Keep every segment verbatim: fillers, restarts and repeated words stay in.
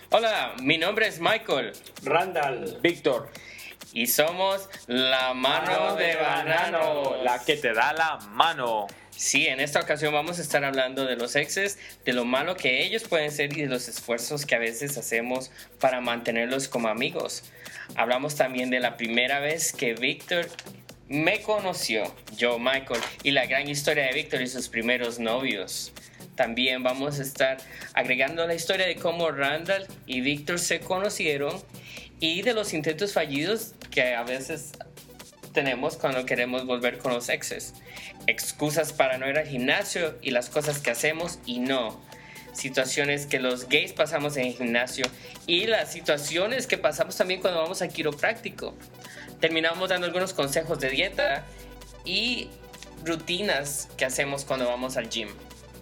Hola, mi nombre es Michael Randall, Víctor, y somos La Mano de Banano. la que te da la mano. Sí, en esta ocasión vamos a estar hablando de los exes, de lo malo que ellos pueden ser y de los esfuerzos que a veces hacemos para mantenerlos como amigos. Hablamos también de la primera vez que Víctor me conoció, yo, Michael, y la gran historia de Víctor y sus primeros novios. También vamos a estar agregando la historia de cómo Randall y Víctor se conocieron y de los intentos fallidos que a veces tenemos cuando queremos volver con los exes. Excusas para no ir al gimnasio y las cosas que hacemos y no. Situaciones que los gays pasamos en el gimnasio y las situaciones que pasamos también cuando vamos al quiropráctico. Terminamos dando algunos consejos de dieta y rutinas que hacemos cuando vamos al gym.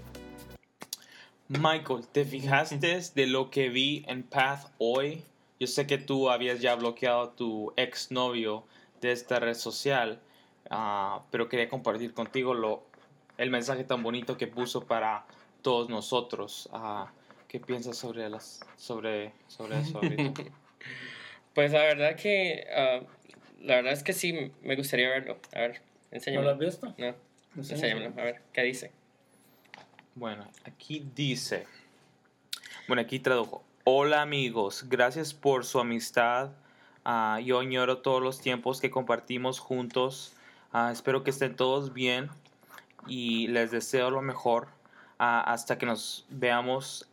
Michael, ¿te fijaste de lo que vi en Path hoy? Yo sé que tú habías ya bloqueado a tu exnovio de esta red social, uh, pero quería compartir contigo lo, el mensaje tan bonito que puso para todos nosotros. Uh, ¿Qué piensas sobre, las, sobre, sobre eso ahorita? Pues la verdad que uh, la verdad es que sí me gustaría verlo. A ver, enséñame. ¿no lo has visto? No, enséñamelo. A ver, ¿qué dice? Bueno, aquí dice, bueno, aquí tradujo. Hola amigos, gracias por su amistad. Uh, yo añoro todos los tiempos que compartimos juntos. Uh, espero que estén todos bien y les deseo lo mejor uh, hasta que nos veamos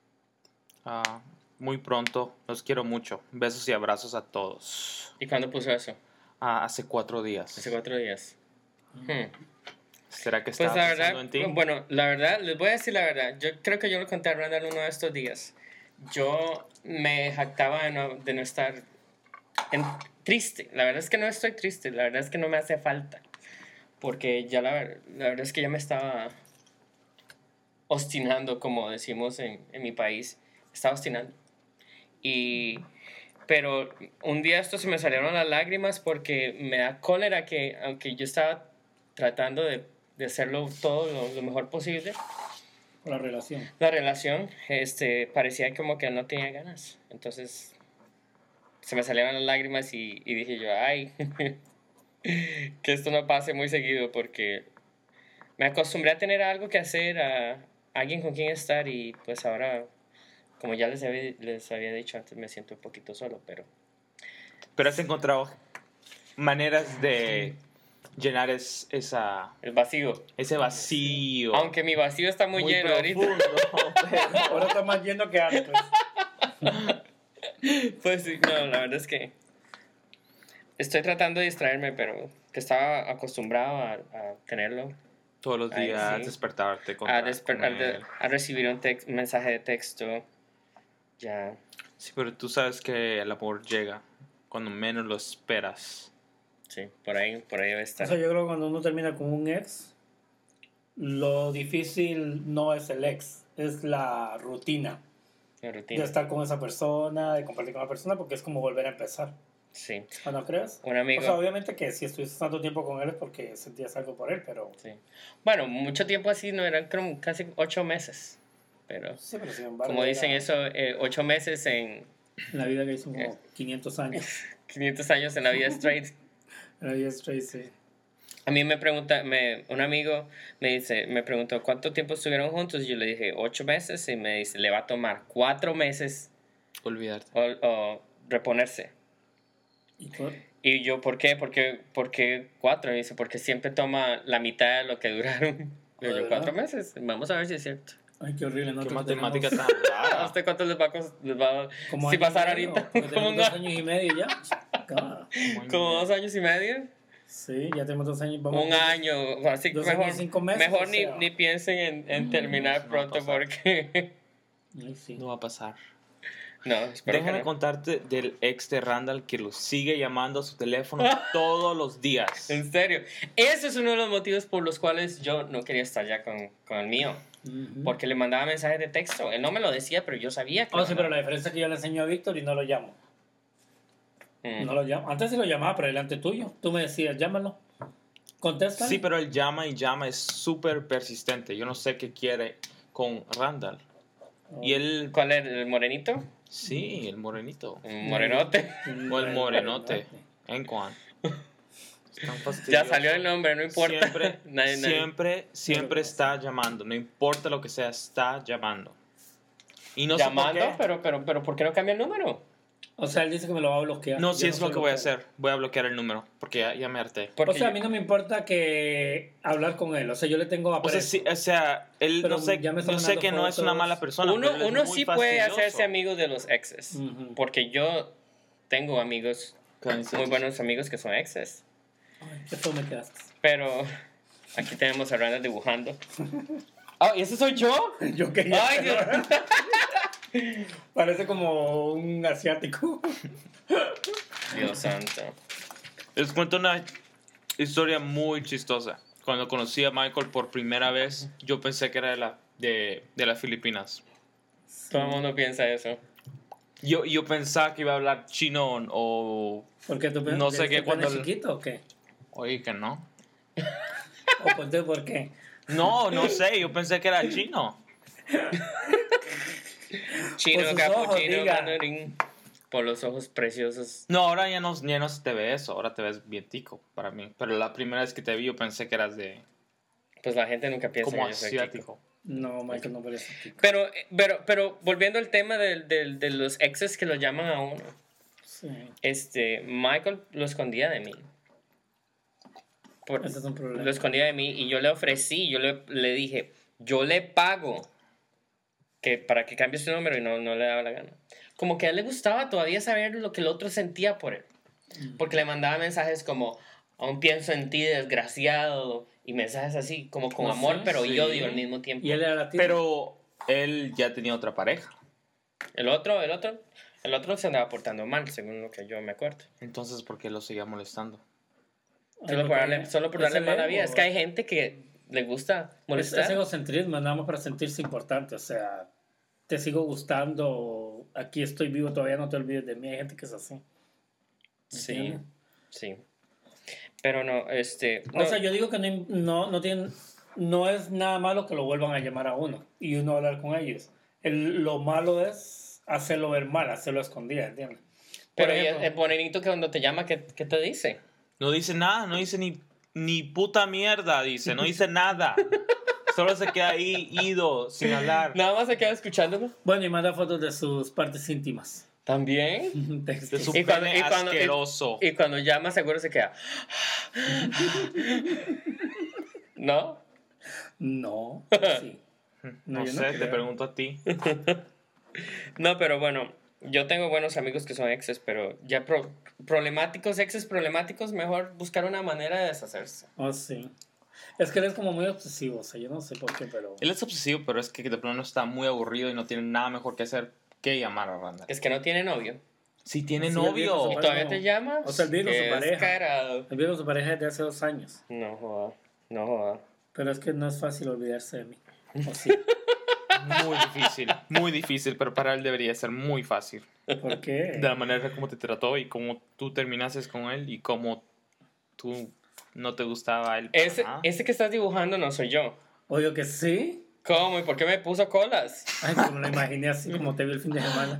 uh, muy pronto. Los quiero mucho. Besos y abrazos a todos. ¿Y cuándo puso eso? Uh, hace cuatro días. Hace cuatro días. Hmm. ¿Será que Pues estaba la pensando verdad, en ti? bueno, la verdad, les voy a decir la verdad. Yo creo que yo lo conté a Randall uno de estos días. Yo me jactaba de no, de no estar en, triste. La verdad es que no estoy triste. La verdad es que no me hace falta. Porque ya la, la verdad es que ya me estaba obstinando, como decimos en, en mi país. Estaba obstinando. Y... Pero un día esto se me salieron las lágrimas porque me da cólera que, aunque yo estaba tratando de, de hacerlo todo lo, lo mejor posible, La relación. la relación este, parecía como que no tenía ganas. Entonces se me salieron las lágrimas y, y dije yo, ay, que esto no pase muy seguido porque me acostumbré a tener algo que hacer, a alguien con quien estar y pues ahora... Como ya les había, les había dicho antes, me siento un poquito solo, pero... Pero has encontrado maneras de llenar es, esa, El vacío. ese vacío. Aunque mi vacío está muy, muy lleno profundo, ahorita. pero- Ahora está más lleno que antes. Pues sí, no, la verdad es que... Estoy tratando de distraerme, pero que estaba acostumbrado a, a tenerlo. Todos los Ay, días sí. despertarte con, A, con despertar, de- él. a recibir un, tex- un mensaje de texto. Ya. Sí, pero tú sabes que el amor llega cuando menos lo esperas. Sí, por ahí, por ahí debe O estar. sea, yo creo que cuando uno termina con un ex, lo difícil no es el ex, es la rutina La de rutina. estar con esa persona, de compartir con la persona, porque es como volver a empezar. Sí. ¿O no crees? Un amigo... O sea, obviamente que si estuviste tanto tiempo con él es porque sentías algo por él, pero... Sí. Bueno, mucho tiempo así, no eran como casi ocho meses. Pero, Sí, pero sin embargo... como era- dicen eso, eh, ocho meses en En la vida que hizo como quinientos años. quinientos años en la vida straight. En la vida straight, sí. A mí me pregunta, me, un amigo me dice, me preguntó cuánto tiempo estuvieron juntos y yo le dije ocho meses y me dice, le va a tomar cuatro meses Olvidarte. o, o reponerse. ¿Y tú? Y yo, ¿por qué? ¿Por qué, por qué cuatro? Y dice, porque siempre toma la mitad de lo que duraron. Y ¿De yo, verdad? cuatro meses. Vamos a ver si es cierto. Ay, qué horrible. Qué Nosotros matemática tenemos tan ¿A rara. usted cuánto les va a, cos- les va a- como si año y pasara medio, ahorita? porque Como, tenemos un dos a- años y medio ya. Chica. como dos años y medio. Sí, ya tenemos dos años. Vamos Un a- año. Así que dos mejor, años y cinco meses, mejor o ni, sea. ni piensen en, en terminar eso no va a pronto pasar. porque... Ay, sí. No va a pasar. no, espero Déjame que no. contarte del ex de Randall que lo sigue llamando a su teléfono todos los días. En serio. Ese es uno de los motivos por los cuales yo no quería estar ya con, con el mío. Ujú. Porque le mandaba mensajes de texto. Él no me lo decía, pero yo sabía que... Oh, lo sí, pero la mandaba. diferencia es que yo le enseño a Víctor y no lo llamo. Mm. No lo llamo. Antes sí lo llamaba, pero delante tuyo. Tú me decías, llámalo. Contesta. Sí, pero él llama y llama, es súper persistente. Yo no sé qué quiere con Randall. Oh. Y él, ¿Cuál es? ¿El morenito? Sí, el morenito. Un morenote. O el morenote. En Juan. Ya salió el nombre, no importa. Siempre, Nadie- nadie- siempre, siempre está llamando. No importa lo que sea, está llamando. Y no sé por Llamando, qué. pero, pero, pero, ¿por qué no cambia el número? O sea, él dice que me lo va a bloquear. No, Yo sí es sé lo que voy a bloquear. hacer. Voy a bloquear el número. Porque ya, ya me harté. Porque O sea, a yo- mí no me importa que hablar con él. O sea, yo le tengo O sea, aprecio. sí, o sea, él Pero no sé, ya me está yo sé mandando que no es una fotos. mala persona. uno pero él es uno muy sí puede fastidioso. hacerse amigo de los exes. Ujú. Porque yo tengo amigos, muy buenos amigos que son exes. Ay, qué feo me quedaste. Pero aquí tenemos a Randa dibujando. Ah, ¿y ese soy yo? Yo quería. Ay, Dios. Parece como un asiático. Dios santo. Les cuento una historia muy chistosa. Cuando conocí a Michael por primera vez, yo pensé que era de, la, de, de las Filipinas. Todo el mundo piensa eso. Yo, yo pensaba que iba a hablar chino o... ¿Por qué tú piensas? No sé ¿Le qué, diste cuando- pene chiquito o qué? Oye, que no. ¿O por qué? ¿Por qué? No, no sé, yo pensé que era chino. Chino, Por sus capuchino, ojos, diga. mandarín. Por los ojos preciosos. No, ahora ya no, ya no se te ve eso, ahora te ves bien tico para mí. Pero la primera vez que te vi yo pensé que eras de... Pues la gente nunca piensa como que yo soy tico. asiático. No, Michael no parece tico. Pero, pero, pero volviendo al tema del- del- de los exes que lo llaman a uno. Sí. Este, Michael lo escondía de mí. Por- Ese es un problema. lo escondía de mí y yo le ofrecí, yo le, le dije, yo le pago que, para que cambie su número y no, no le daba la gana. Como que a él le gustaba todavía saber lo que el otro sentía por él. Porque le mandaba mensajes como, aún pienso en ti, desgraciado, y mensajes así, como con No amor, sé, pero sí. y odio al mismo tiempo. ¿Y él era latino? Pero él ya tenía otra pareja. El otro, el otro, el otro se andaba portando mal, según lo que yo me acuerdo. Entonces, ¿por qué lo seguía molestando? Ay, Solo por porque darle, solo por es darle el mala ego. vida. Es que hay gente que le gusta Es, molestar. es egocentrismo, nada más para sentirse importante. O sea, te sigo gustando, aquí estoy vivo, todavía no te olvides de mí. Hay gente que es así. Sí, ¿Entiendes? sí. Pero no, este... O no, sea, yo digo que no, no, no, tienen, no es nada malo que lo vuelvan a llamar a uno y uno hablar con ellos. El- lo malo es hacerlo ver mal, hacerlo escondido, ¿entiendes? Por pero ejemplo, es bonito que cuando te llama, ¿qué, qué te dice? No dice nada, no dice ni, ni puta mierda, dice, no dice nada. Solo se queda ahí, ido, sin hablar. Nada más se queda escuchándome. bueno, y manda fotos de sus partes íntimas. También. Textos. De su Y cuando- pene y cuando- asqueroso. Y cuando llama, seguro se queda. ¿No? No, sí. No, yo no sé, te creo. pregunto a ti. No, pero bueno, yo tengo buenos amigos que son exes, pero ya pro- problemáticos, exes problemáticos, mejor buscar una manera de deshacerse. Oh, sí. Es que él es como muy obsesivo, o sea, yo no sé por qué, pero... Él es obsesivo, pero es que de plano está muy aburrido y no tiene nada mejor que hacer que llamar a Randall. Es que no tiene novio. Sí, tiene Sí, novio. ¿Y Bueno, todavía te llama? o sea, él vive con su Qué pareja. descarado. Él vive con su pareja desde hace dos años, No joda, no joda. pero es que no es fácil olvidarse de mí. ¿O sí? Muy difícil, muy difícil, pero para él debería ser muy fácil. ¿Por qué? De la manera como te trató y cómo tú terminaste con él y cómo tú no te gustaba él. para Ese, nada. ese que estás dibujando no soy yo. Oye, que sí. ¿Cómo? ¿Y por qué me puso colas? Ay, pues me lo imaginé así como te vi el fin de semana.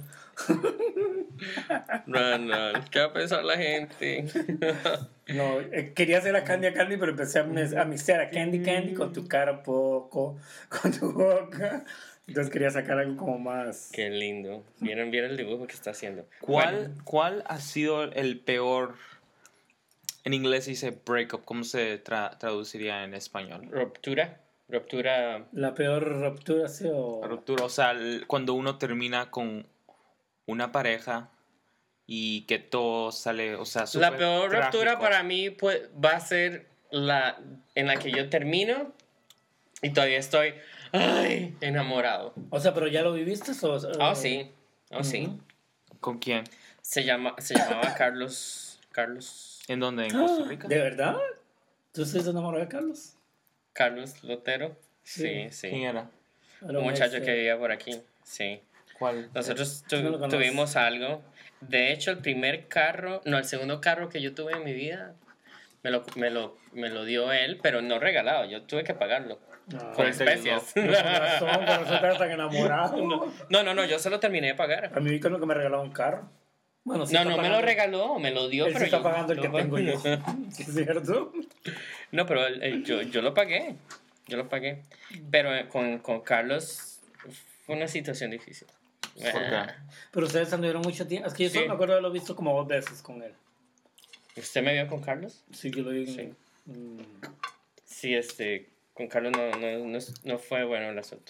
No, no, ¿qué va a pensar la gente? No, eh, quería hacer a Candy a Candy, pero empecé a, mez- a mixear a Candy Candy con tu cara un poco, con tu boca. Entonces quería sacar algo como más... Qué lindo. ¿Vieron, vieron el dibujo que está haciendo? ¿Cuál, ¿Cuál ha sido el peor? En inglés se dice breakup. ¿Cómo se tra- traduciría en español? Ruptura. Ruptura. La peor ruptura, sí, o... Ruptura, o sea, el- cuando uno termina con una pareja y que todo sale, o sea, La súper peor ruptura trágico. para mí pues, va a ser la en la que yo termino y todavía estoy ay, enamorado. O sea, pero ya lo viviste o... Oh, sí. Oh, sí. Ujú. ¿Con quién? Se, llama, se llamaba Carlos. Carlos. ¿En dónde? ¿En Costa Rica? ¿De verdad? ¿Tú estás enamorado de Carlos? Carlos Lotero. Sí, sí. ¿Quién era? Era Un muchacho ex, que eh, vivía por aquí. Sí. ¿Cuál? Nosotros tu- No lo conozco. tuvimos algo. De hecho, el primer carro, no, el segundo carro que yo tuve en mi vida, me lo, me lo, me lo dio él, pero no regalado, yo tuve que pagarlo. No, Con él te especias. Con razón, con razón estás tan enamorado. No, no, no, yo se lo terminé de pagar. A mí Víctor nunca me regaló un carro. Bueno, sí No, está no me pagando- lo regaló, me lo dio, Él sí pero está yo- pagando el que tengo yo. ¿Es cierto? No, pero el- el- yo, yo lo pagué, yo lo pagué. Pero eh, con, con Carlos fue una situación difícil. ¿Por qué? Ah, Pero ustedes anduvieron mucho tiempo. Es que yo solo Sí. me acuerdo de haberlo visto como dos veces con él. ¿Usted me vio con Carlos? Sí, yo lo vi. Sí. Mm, Sí, este, con Carlos no, no, no, no fue bueno el asunto.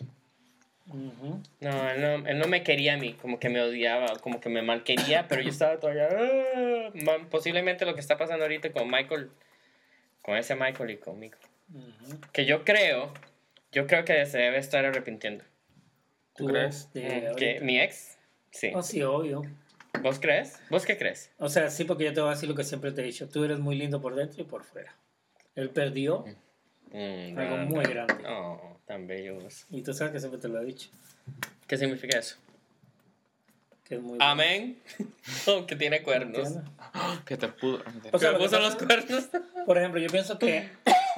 ujú. No él, no, él no me quería a mí, como que me odiaba, como que me mal quería, pero yo estaba todavía... "Ah", ma- posiblemente lo que está pasando ahorita con Michael, con ese Michael y conmigo. Ujú. Que yo creo, yo creo que se debe estar arrepintiendo. ¿Tú crees? este, Mm, ahorita. ¿Que mi ex? Sí. Oh, sí, obvio. ¿Vos crees? ¿Vos qué crees? O sea, sí, porque yo te voy a decir lo que siempre te he dicho. Tú eres muy lindo por dentro y por fuera. Él perdió Mm, algo no, muy no. grande. No, tan bello vos. Y tú sabes que siempre te lo he dicho. ¿Qué significa eso? Que es muy Amén. Oh, que tiene cuernos. ¿Entiendes? Que te pudo. O sea, ¿Pero lo que vos son los pasa- cuernos? Por ejemplo, yo pienso que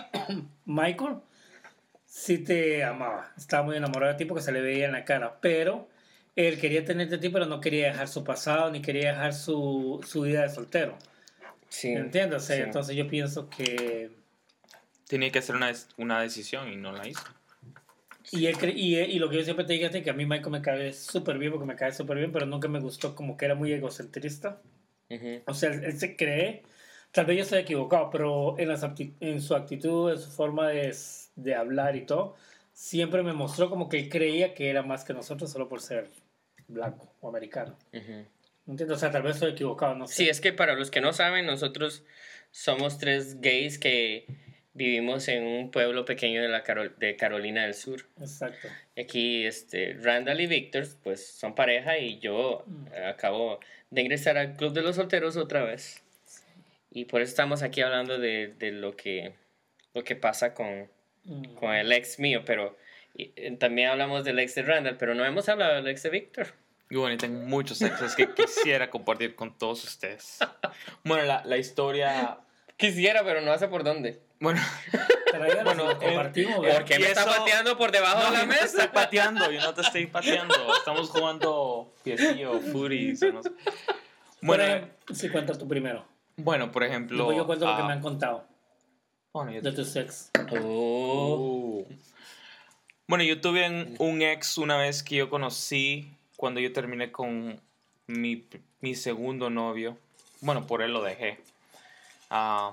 Michael sí te amaba. Estaba muy enamorado de ti porque se le veía en la cara. Pero él quería tenerte a ti, pero no quería dejar su pasado ni quería dejar su, su vida de soltero. Sí. ¿Entiendes? O sea, sí. entonces yo pienso que... Tenía que hacer una, una decisión y no la hizo. Y, él cre- y, y lo que yo siempre te dije es que a mí Michael me cae súper bien porque me cae súper bien, pero nunca me gustó como que era muy egocentrista. Ujú. O sea, él, él se cree, tal vez yo estoy equivocado, pero en, las apti- en su actitud, en su forma de, s- de hablar y todo, siempre me mostró como que él creía que era más que nosotros solo por ser blanco o americano. Ujú. ¿Entiendes? O sea, tal vez estoy equivocado, no sé. Sí, es que para los que no saben, nosotros somos tres gays que vivimos en un pueblo pequeño de, la Carol- de Carolina del Sur. Exacto. Y aquí, este, Randall y Víctor, pues son pareja y yo eh, acabo de ingresar al Club de los Solteros otra vez. Y por eso estamos aquí hablando de, de lo, que, lo que pasa con, Mm. con el ex mío, pero y, eh, también hablamos del ex de Randall, pero no hemos hablado del ex de Víctor. Y bueno, y tengo muchos exes que quisiera compartir con todos ustedes. Bueno, la, la historia. Quisiera, pero no sé por dónde. Bueno, Tráiganos Bueno, y lo eh, compartimos, eh, ¿verdad? ¿Por qué me está Empiezo- pateando por debajo de la yo no te mesa? estoy pateando, yo no te estoy pateando. Estamos jugando piecillo, footies, o no sé. Bueno, Bueno, sí, cuenta tú primero. bueno, por ejemplo. Luego yo cuento lo que ah, me han contado bueno, yo- de tus ex. Oh. Uh. Bueno, yo tuve un- un ex una vez que yo conocí cuando yo terminé con mi, mi segundo novio. Bueno, por él lo dejé. Ah,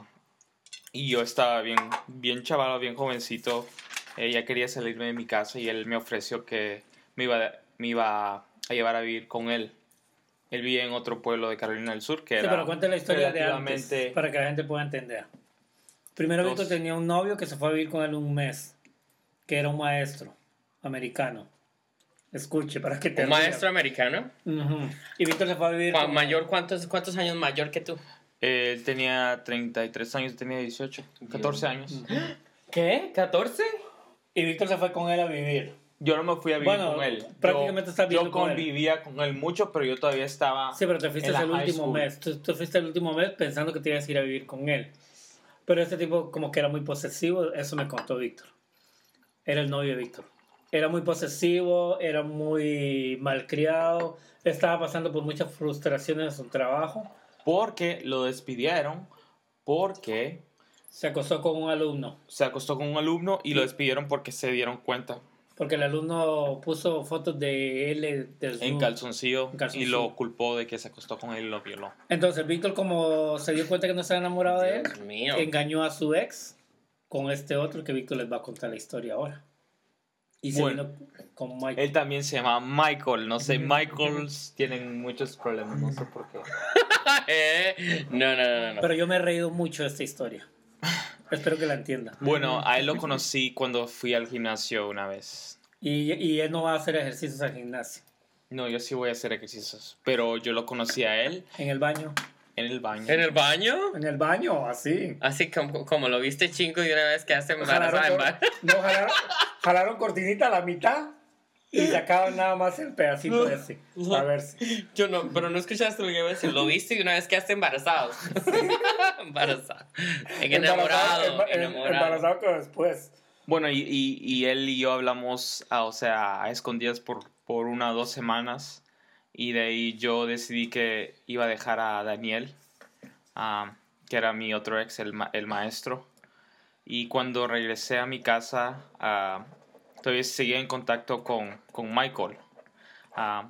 y yo estaba bien, bien chavalo, bien jovencito. Ella quería salirme de mi casa y él me ofreció que me iba, me iba a llevar a vivir con él. Él vivía en otro pueblo de Carolina del Sur que Sí, era pero cuenta la historia de relativamente- antes para que la gente pueda entender. Primero Dos. Víctor tenía un novio que se fue a vivir con él un mes, que era un maestro americano. Escuche, para que te ¿Un rías. maestro americano? Ujú. Y Víctor se fue a vivir Juan, con mayor, ¿cuántos, ¿cuántos años mayor que tú? Él tenía treinta y tres años, tenía dieciocho, catorce años. ¿Qué? ¿catorce? Y Víctor se fue con él a vivir. Yo no me fui a vivir Bueno, con él. prácticamente yo, estás viviendo yo con él. convivía con él mucho, pero yo todavía estaba. Sí, pero te fuiste en la el high último school. mes. Tú, tú fuiste el último mes pensando que te ibas a ir a vivir con él. Pero este tipo como que era muy posesivo, eso me contó Víctor. Era el novio de Víctor. Era muy posesivo, era muy malcriado, estaba pasando por muchas frustraciones en su trabajo. Porque lo despidieron, porque Se acostó con un alumno, se acostó con un alumno y lo despidieron porque se dieron cuenta porque el alumno puso fotos de él desnudo. en calzoncillo, En calzoncillo. y lo culpó de que se acostó con él y lo violó. Entonces Víctor, como se dio cuenta que no estaba enamorado de él, Dios mío. engañó a su ex con este otro que Víctor les va a contar la historia ahora. Y se Bueno. vino con Michael. Él también se llama Michael, no sé, Michaels tienen muchos problemas, no sé por qué. Eh, no, no, no, no. Pero yo me he reído mucho de esta historia. Espero que la entienda. Bueno, a él lo conocí cuando fui al gimnasio una vez. Y, y él no va a hacer ejercicios al gimnasio. No, yo sí voy a hacer ejercicios, pero yo lo conocí a él En el baño. en el baño. ¿En el baño? En el baño, así. Así como, como lo viste chingo y una vez que hace embarazada en Jalaron, ba- cor- no, jalaron, jalaron cortinita a la mitad Y sacaban nada más el pedacito ese. A ver si. Yo no, pero no escuchaste lo que iba a decir. Lo viste y una vez quedaste embarazado. embarazado. Enamorado. Embarazado, enamorado. embarazado que después. Bueno, y, y, y él y yo hablamos, ah, o sea, a escondidas por, por una o dos semanas. Y de ahí yo decidí que iba a dejar a Daniel, ah, que era mi otro ex, el, ma- el maestro. Y cuando regresé a mi casa, ah, todavía seguía en contacto con, con Michael. Ah,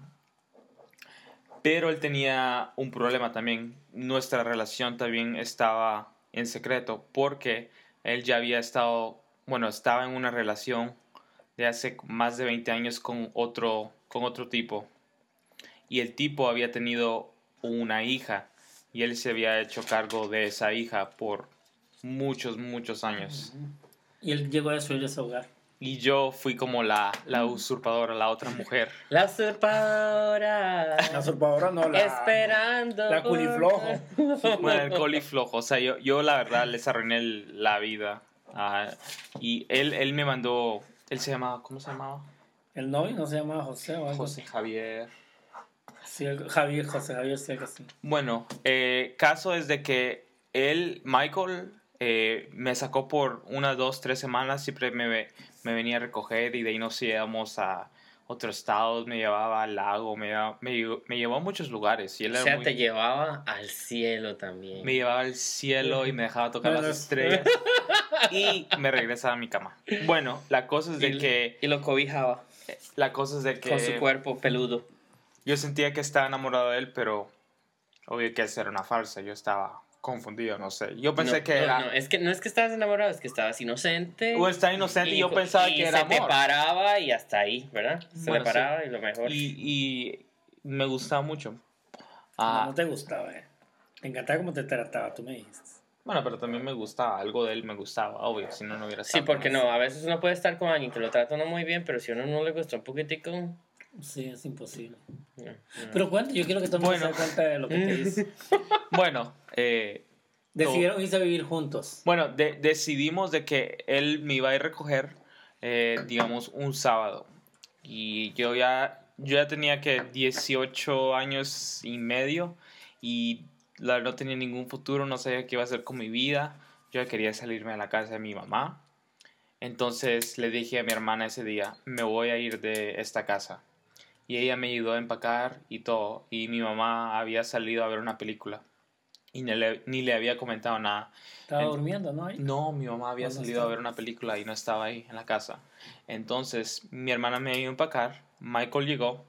pero él tenía un problema también. Nuestra relación también estaba en secreto porque él ya había estado, bueno, estaba en una relación de hace más de veinte años con otro, con otro tipo. Y el tipo había tenido una hija y él se había hecho cargo de esa hija por muchos, muchos años. Y él llegó a destruir ese hogar. Y yo fui como la, la usurpadora, la otra mujer. La usurpadora. La usurpadora no, la. Esperando. La culiflojo. Bueno, el coliflojo. O sea, yo, yo la verdad les arruiné el- la vida. Ah, y él, él me mandó, él se llamaba, ¿cómo se llamaba? El novio no se llamaba José o algo José Javier. así. Sí, el Javier, José Javier, sí, algo así. Bueno, eh, caso es de que él, Michael, eh, me sacó por unas, dos, tres semanas. Siempre me, ve- me venía a recoger y de ahí nos íbamos a otros estados. Me llevaba al lago, me, llevaba- me, lle- me llevó a muchos lugares. Y él O era sea, muy- te llevaba al cielo también. me llevaba al cielo y me dejaba tocar No, las no. estrellas. Y me regresaba a mi cama. Bueno, la cosa es de y, que... y lo cobijaba La cosa es de que... con su cuerpo peludo. Yo sentía que estaba enamorado de él, pero obvio que eso era una farsa. Yo estaba confundido, no sé. Yo pensé no, que no, era... no, es que no es que estabas enamorado, es que estabas inocente. O estaba inocente y, yo co- pensaba y que era se te amor. paraba y hasta ahí, ¿verdad? Se Bueno, le sí. paraba y lo mejor. Y, y me gustaba mucho. No, Ah, no te gustaba, eh. Te encantaba cómo te trataba, tú me dijiste. bueno, pero también me gustaba. Algo de él me gustaba, obvio. Si no, no hubiera Sí, estado porque con él. no, a veces uno puede estar con alguien que lo trata uno muy bien, pero si a uno no le gusta un poquitico. No, Sí, es imposible. no. Pero cuenta, yo quiero que todo el mundo Bueno. se dé cuenta de lo que te dice. Bueno, eh, Decidieron irse a vivir juntos. bueno de- decidimos de que él me iba a ir a recoger, eh, digamos, un sábado. Y yo ya, yo ya tenía que dieciocho años y medio y la verdad no tenía ningún futuro, no sabía qué iba a hacer con mi vida. Yo ya quería salirme a la casa de mi mamá. Entonces le dije a mi hermana ese día, me voy a ir de esta casa. Y ella me ayudó a empacar y todo. Y mi mamá había salido a ver una película. Y ni le, ni le había comentado nada. Estaba En- durmiendo, ¿no? Ahí. No, mi mamá había ¿O no salido a estaba? ver una película y no estaba ahí en la casa. Entonces mi hermana me iba a empacar. Michael llegó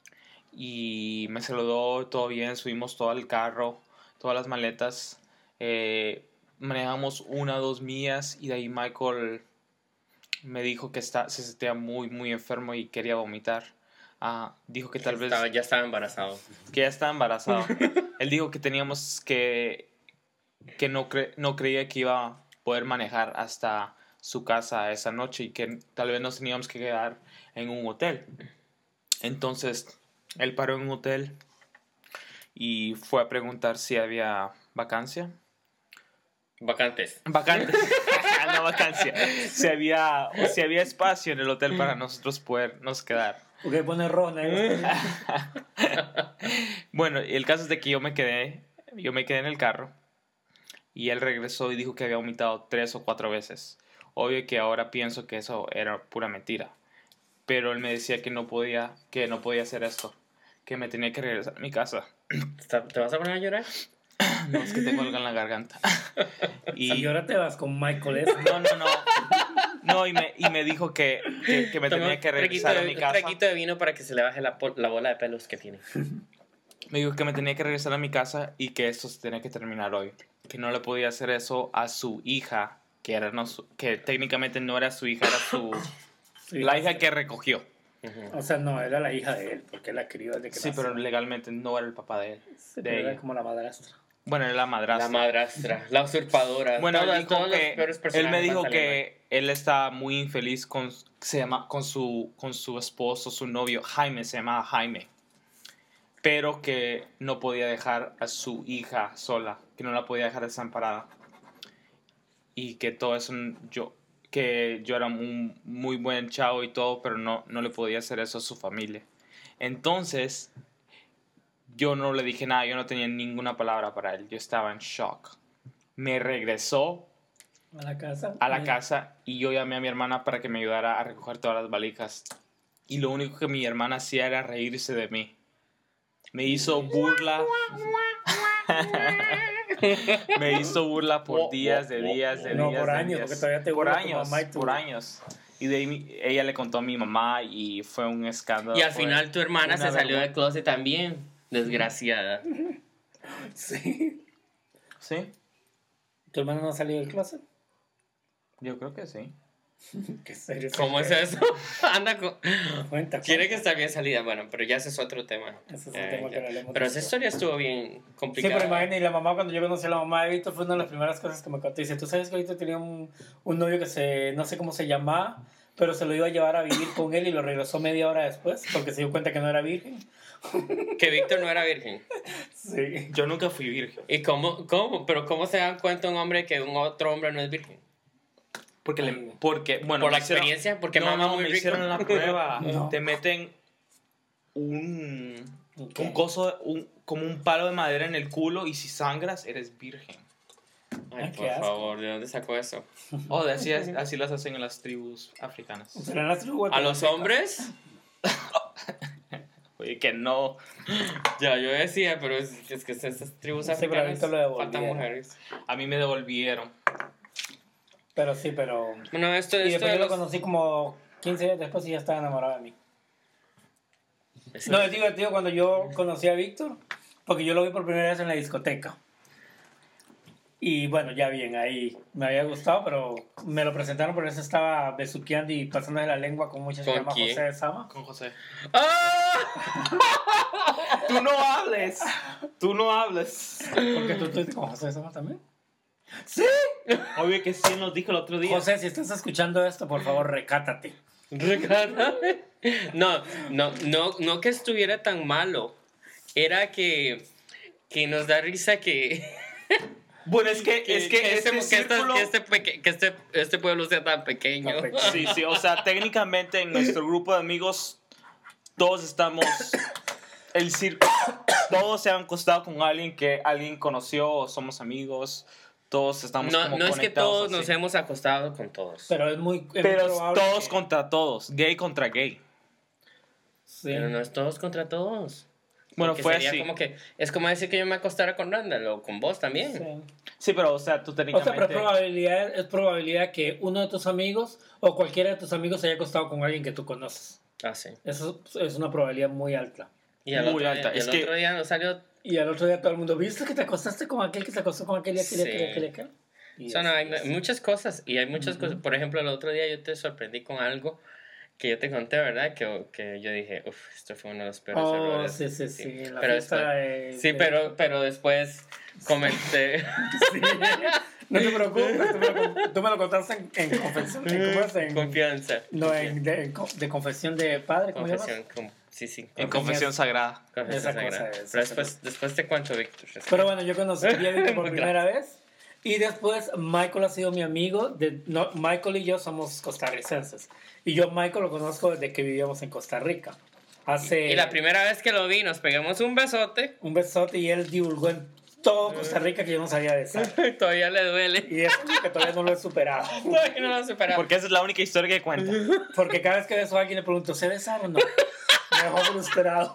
y me saludó, todo bien, subimos todo el carro, todas las maletas. Eh, manejamos una o dos millas y de ahí Michael me dijo que está, se sentía muy, muy enfermo y quería vomitar. Ah, dijo que tal vez Estaba- ya estaba embarazado. que ya estaba embarazado. Él dijo que teníamos que, que no, cre- no creía que iba a poder manejar hasta su casa esa noche y que tal vez nos teníamos que quedar en un hotel. Entonces, él paró en un hotel y fue a preguntar si había vacancia. Vacantes. Vacante. No vacancia. Si había, o si había espacio en el hotel para nosotros podernos quedar. Porque pone rojo, negro. Bueno, y el caso es de que yo me quedé, yo me quedé en el carro y él regresó y dijo que había vomitado tres o cuatro veces. Obvio que ahora pienso que eso era pura mentira, pero él me decía que no podía, que no podía hacer esto, que me tenía que regresar a mi casa. ¿Está- ¿Te vas a poner a llorar? No, es que tengo algo en la garganta. Y Y ahora te vas con Michael S. no, no, no. No, y me, y me dijo que, que, que me Toma tenía que un traguito regresar a de- mi Un casa. traguito de vino para que se le baje la, pol- la bola de pelos que tiene. Me dijo que me tenía que regresar a mi casa y que esto se tenía que terminar hoy. Que no le podía hacer eso a su hija, que, era no su- que técnicamente no era su hija, era su, Sí. la hija que recogió. Ujú. O sea, no, era la hija de él, porque él la crió desde que Sí, nació. pero legalmente no era el papá de él. Sí, de pero era ella. como la madrastra. Bueno, era la madrastra. La madrastra, la usurpadora. Bueno, él, todas, dijo todos los que- peores él personajes me dijo van saliendo. que él estaba muy infeliz con, se llama, con, su, con su esposo, su novio, Jaime, se llamaba Jaime. Pero que no podía dejar a su hija sola, que no la podía dejar desamparada. Y que todo eso, yo, que yo era un muy buen chavo y todo, pero no, no le podía hacer eso a su familia. Entonces, yo no le dije nada, yo no tenía ninguna palabra para él, yo estaba en shock. Me regresó A la casa. a la Eh, casa y yo llamé a mi hermana para que me ayudara a recoger todas las valijas. Y lo único que mi hermana hacía era reírse de mí. Me hizo burla. Me hizo burla por días, de días, de No, días. por de años, días. porque todavía te Por burla tu años, mamá y tu- por años. Y de ahí mi- ella le contó a mi mamá y fue un escándalo. Y al Fue final tu hermana una se salió vergüenza. del closet también. Desgraciada. Sí. Sí, ¿Tu hermano no ha salido del closet? yo creo que sí. Qué serio. ¿Cómo es eso? Anda con... Cuenta, Quiere que cuenta. esté bien salida. Bueno, pero ya ese es otro tema. Ese es un Eh, tema ya. que hablaremos Pero esa después. historia estuvo bien Sí, complicada. pero imagínate, y la mamá, cuando yo conocí a la mamá de Víctor, fue una de las primeras cosas que me contó. Dice, ¿tú sabes que Víctor tenía un, un novio que se, no sé cómo se llamaba, pero se lo iba a llevar a vivir con él y lo regresó media hora después porque se dio cuenta que no era virgen? Que Víctor no era virgen. Sí. Yo nunca fui virgen. ¿Y cómo, cómo? ¿Pero cómo se dan cuenta un hombre que un otro hombre no es virgen? Porque, le, Ay. porque bueno, ¿Por la me hicieron- experiencia? Porque no, mamá no, muy me rico. hicieron la prueba. No. Te meten un, ¿Qué? un coso, un, como un palo de madera en el culo y si sangras, eres virgen. Ay, Ay, por qué asco. favor, ¿de dónde sacó eso? Oh, de así, es- así las hacen en las tribus africanas. ¿Serán las tribus ¿A los guatemaltecas? hombres? Oye, que no. Ya, yo decía, pero es, es que esas tribus Sí, pero africanas ahorita lo devolvieron. faltan mujeres. A mí me devolvieron. Pero sí, pero... Bueno, esto, Y esto después de yo lo los... conocí como quince días después y ya estaba enamorado de mí. Eso- No, es divertido cuando yo conocí a Víctor, porque yo lo vi por primera vez en la discoteca. Y bueno, ya bien, ahí me había gustado, pero me lo presentaron, por eso estaba besuqueando y pasándole la lengua con muchas que se ¿Con llama quién? José de Sama. Con José. ¡Ah! Tú no hables. Tú no hables. Porque tú estuviste con José de Sama también. ¡Sí! Obvio que sí nos dijo el otro día. José, si estás escuchando esto, por favor, recátate. Recátame. No, no, no, no que estuviera tan malo. Era que, que nos da risa que, Bueno, es que, que, es que, que este, este, que este- círculo... que este peque- que este- este pueblo sea tan pequeño. Tan pequeño. Sí, sí, o sea, técnicamente en nuestro grupo de amigos todos estamos... El círculo... Todos se han acostado con alguien que alguien conoció o somos amigos. Todos estamos No, como no es que conectados todos así. nos hemos acostado con todos. Pero es muy, es muy Pero es probable todos que- contra todos. Gay contra gay. Sí. Pero no es todos contra todos. Bueno, Porque fue sería así. como que es como decir que yo me acostara con Randall o con vos también. Sí. Sí, pero, o sea, tú O sea, técnicamente... pero es probabilidad, es probabilidad que uno de tus amigos o cualquiera de tus amigos se haya acostado con alguien que tú conoces. Ah, sí. Eso es una probabilidad muy alta. Y al Muy otro alta. día, y Es el que- otro día nos salió. Y al otro día todo el mundo, ¿viste que te acostaste con aquel que se acostó con aquel y aquel y aquel y Sí. aquel y aquel? Y O sea, no, así hay es. muchas cosas. Y hay muchas Ujú. cosas. Por ejemplo, el otro día yo te sorprendí con algo que yo te conté, ¿verdad? Que, que yo dije, uff, esto fue uno de los peores Oh, errores. sí, sí, sí. en la Pero fiesta después- de- Sí, de- pero, pero después comenté. Sí. No te preocupes, tú me lo, tú me lo contaste en, en confesión. en- ¿Cómo es? En- Confianza. No, en, de, en co- de confesión de padre, ¿cómo llamas? Confesión. com- sí, sí. En Ok. confesión sagrada. Confesión Esa sagrada. cosa es, Pero esa después, después te cuento, Víctor. Pero bueno, yo conocí a Víctor por primera vez. Y después Michael ha sido mi amigo. De, no, Michael y yo somos costarricenses. Y yo Michael lo conozco desde que vivíamos en Costa Rica. Hace Y la primera vez que lo vi, nos pegamos un besote. un besote y él divulgó en todo Costa Rica que yo no sabía besar. Todavía le duele. Y eso es que todavía no lo he superado. Todavía no lo superamos. Porque esa es la única historia que cuenta. Porque cada vez que beso a alguien le pregunto, ¿sé besar o no? Me dejó frustrado.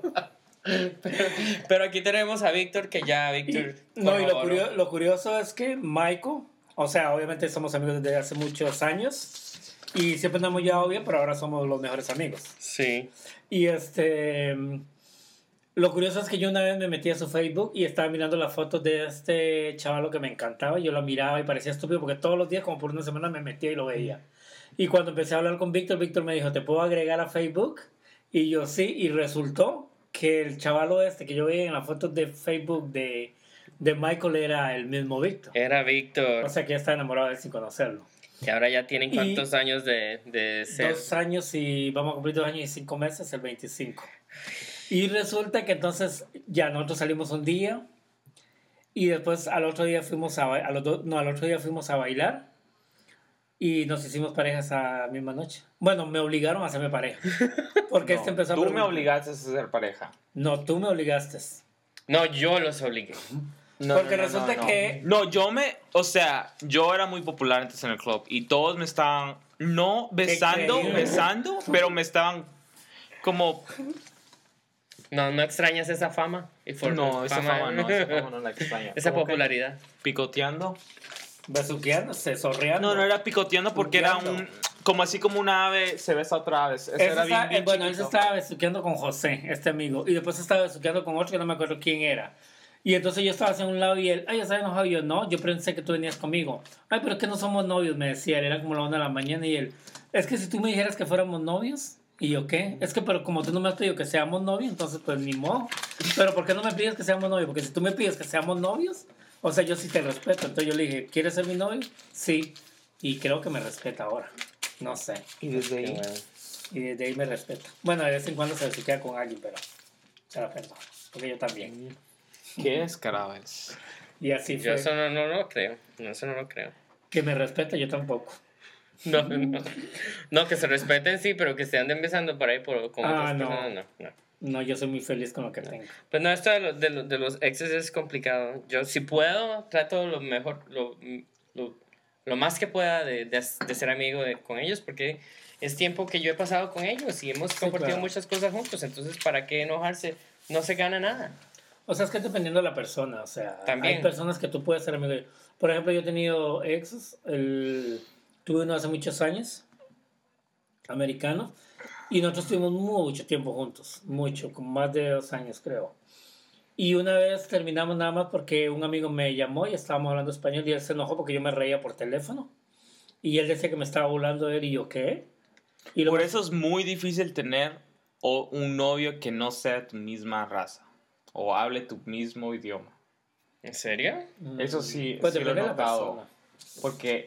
Pero aquí tenemos a Víctor, que ya Y- Víctor. no, por y lo, favor, curio- lo curioso es que Michael, o sea, obviamente somos amigos desde hace muchos años y siempre nos hemos llevado bien, pero ahora somos los mejores amigos. Sí. Y este, lo curioso es que yo una vez me metí a su Facebook y estaba mirando las fotos de este chavalo que me encantaba. Yo lo miraba y parecía estúpido porque todos los días, como por una semana, me metía y lo veía. Y cuando empecé a hablar con Víctor, Víctor me dijo, ¿te puedo agregar a Facebook? Y yo sí, y resultó que el chavalo este que yo veía en las fotos de Facebook de, de Michael era el mismo Víctor. Era Víctor. O sea que ya estaba enamorado de él sin conocerlo. Y ahora ya tienen Y- cuántos años de, de ser. Dos años y vamos a cumplir dos años y cinco meses, el veinticinco. Y resulta que entonces ya nosotros salimos un día y después al otro día fuimos a, ba- a los dos- no, al otro día fuimos a bailar Y nos hicimos pareja esa misma noche. Bueno, me obligaron a hacerme pareja. Porque No, este empezó a tú me preguntar. obligaste a ser pareja. No, tú me obligaste. No, yo los obligué. No, Porque no, no, resulta no, no. que- No, yo me... O sea, yo era muy popular antes en el club. Y todos me estaban... No besando, creíble. besando, pero me estaban como... No, no extrañas esa fama. Y for- No, esa fama no, esa fama no la extraño. Esa ¿Cómo que? popularidad. Picoteando. Besuqueándose, sorreando. No, no era picoteando porque era Buqueando. un... Como así como una ave se besa otra ave. Ese Él era se bien, estaba- bien eh, bueno, él se chiquito. estaba besuqueando con José, este amigo. Y después se estaba besuqueando con otro que no me acuerdo quién era. Y entonces yo estaba hacia un lado y él, ay, ya sabes enojado. Y yo, no, yo pensé que tú venías conmigo. Ay, pero es que no somos novios, me decía. Él era como la una de la mañana y él, es que si tú me dijeras que fuéramos novios. Y yo, ¿qué? Es que, pero como tú no me has pedido que seamos novios, entonces pues ni modo. Pero ¿por qué no me pides que seamos novios? Porque si tú me pides que seamos novios, o sea, yo sí te respeto. Entonces yo le dije, ¿quieres ser mi novio? Sí. Y creo que me respeta ahora. No sé. Y desde Qué ahí... bueno. Y desde ahí me respeta. Bueno, de vez en cuando se besuquea con alguien, pero se la perdona. Porque yo también. ¿Qué descarado es? Y así Yo fue. eso no, no lo creo. No, eso no lo creo. Que me respeta, yo tampoco. No, no. No, que se respeten, sí, pero que se anden besando por ahí por, con Ah, otras no. personas, no, no. No, yo soy muy feliz con lo que tengo. Pues no, esto de, lo- de, lo- de los exes es complicado. Yo, si puedo, trato lo mejor, lo, lo, lo más que pueda de, de, de ser amigo de, con ellos, porque es tiempo que yo he pasado con ellos y hemos compartido claro. muchas cosas juntos. Entonces, ¿para qué enojarse? No se gana nada. O sea, es que dependiendo de la persona, o sea, También. hay personas que tú puedes ser amigo de. Por ejemplo, yo he tenido exes, el, tuve uno hace muchos años, americano, y nosotros tuvimos mucho tiempo juntos, mucho, como más de dos años creo. Y una vez terminamos nada más porque un amigo me llamó y estábamos hablando español y él se enojó porque yo me reía por teléfono. Y él decía que me estaba burlando de él y yo, ¿qué? Y lo Por más- eso es muy difícil tener o un novio que no sea de tu misma raza o hable tu mismo idioma. ¿En serio? Eso sí, Pues sí lo he depende de la notado. persona. Porque,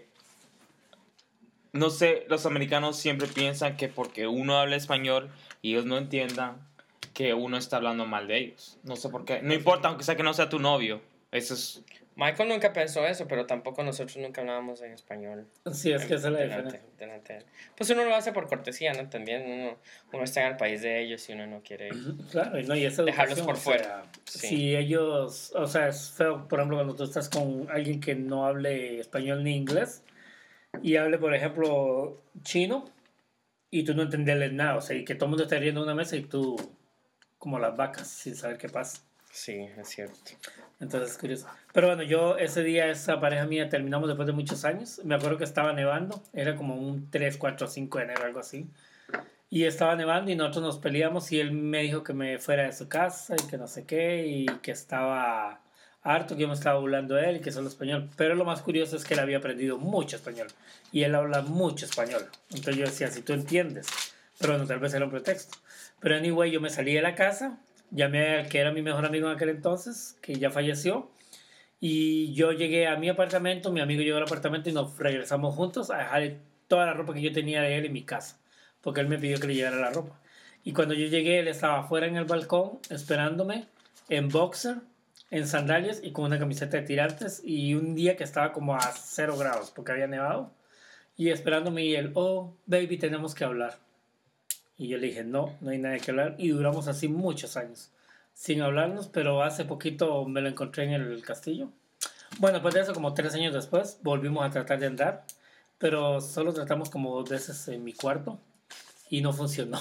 no sé, los americanos siempre piensan que porque uno habla español y ellos no entiendan que uno está hablando mal de ellos. No sé por qué. No importa, aunque sea que no sea tu novio. Eso es... Michael nunca pensó eso, pero tampoco nosotros nunca hablábamos en español. Sí, es que esa es la delante, diferencia. delante de él. Pues uno lo hace por cortesía, ¿no? También uno, uno está en el país de ellos y uno no quiere... Claro, y no, y esa Dejarlos educación, por o fuera. sea, Sí. Si ellos, o sea, es feo, por ejemplo, cuando tú estás con alguien que no hable español ni inglés y hable, por ejemplo, chino y tú no entenderles nada, o sea, y que todo el mundo esté riendo en una mesa y tú como las vacas sin saber qué pasa. Sí, es cierto. Entonces es curioso. Pero bueno, yo ese día, esa pareja mía, terminamos después de muchos años. Me acuerdo que estaba nevando. Era como un tres, cuatro, cinco de enero, algo así. Y estaba nevando y nosotros nos peleamos y él me dijo que me fuera de su casa y que no sé qué y que estaba harto, que yo me estaba burlando de él y que solo español. Pero lo más curioso es que él había aprendido mucho español y él habla mucho español. Entonces yo decía, si tú entiendes. Pero bueno, tal vez era un pretexto. Pero anyway, yo me salí de la casa. Llamé al que era mi mejor amigo en aquel entonces, que ya falleció. Y yo llegué a mi apartamento, mi amigo llegó al apartamento y nos regresamos juntos a dejar toda la ropa que yo tenía de él en mi casa. Porque él me pidió que le llevara la ropa. Y cuando yo llegué, él estaba afuera en el balcón esperándome en boxer, en sandalias y con una camiseta de tirantes. Y un día que estaba como a cero grados porque había nevado. Y esperándome y él, oh, baby, tenemos que hablar. Y yo le dije, no, no hay nada que hablar. Y duramos así muchos años sin hablarnos, pero hace poquito me lo encontré en el castillo. Bueno, pues de eso, como tres años después, volvimos a tratar de andar, pero solo tratamos como dos veces en mi cuarto y no funcionó.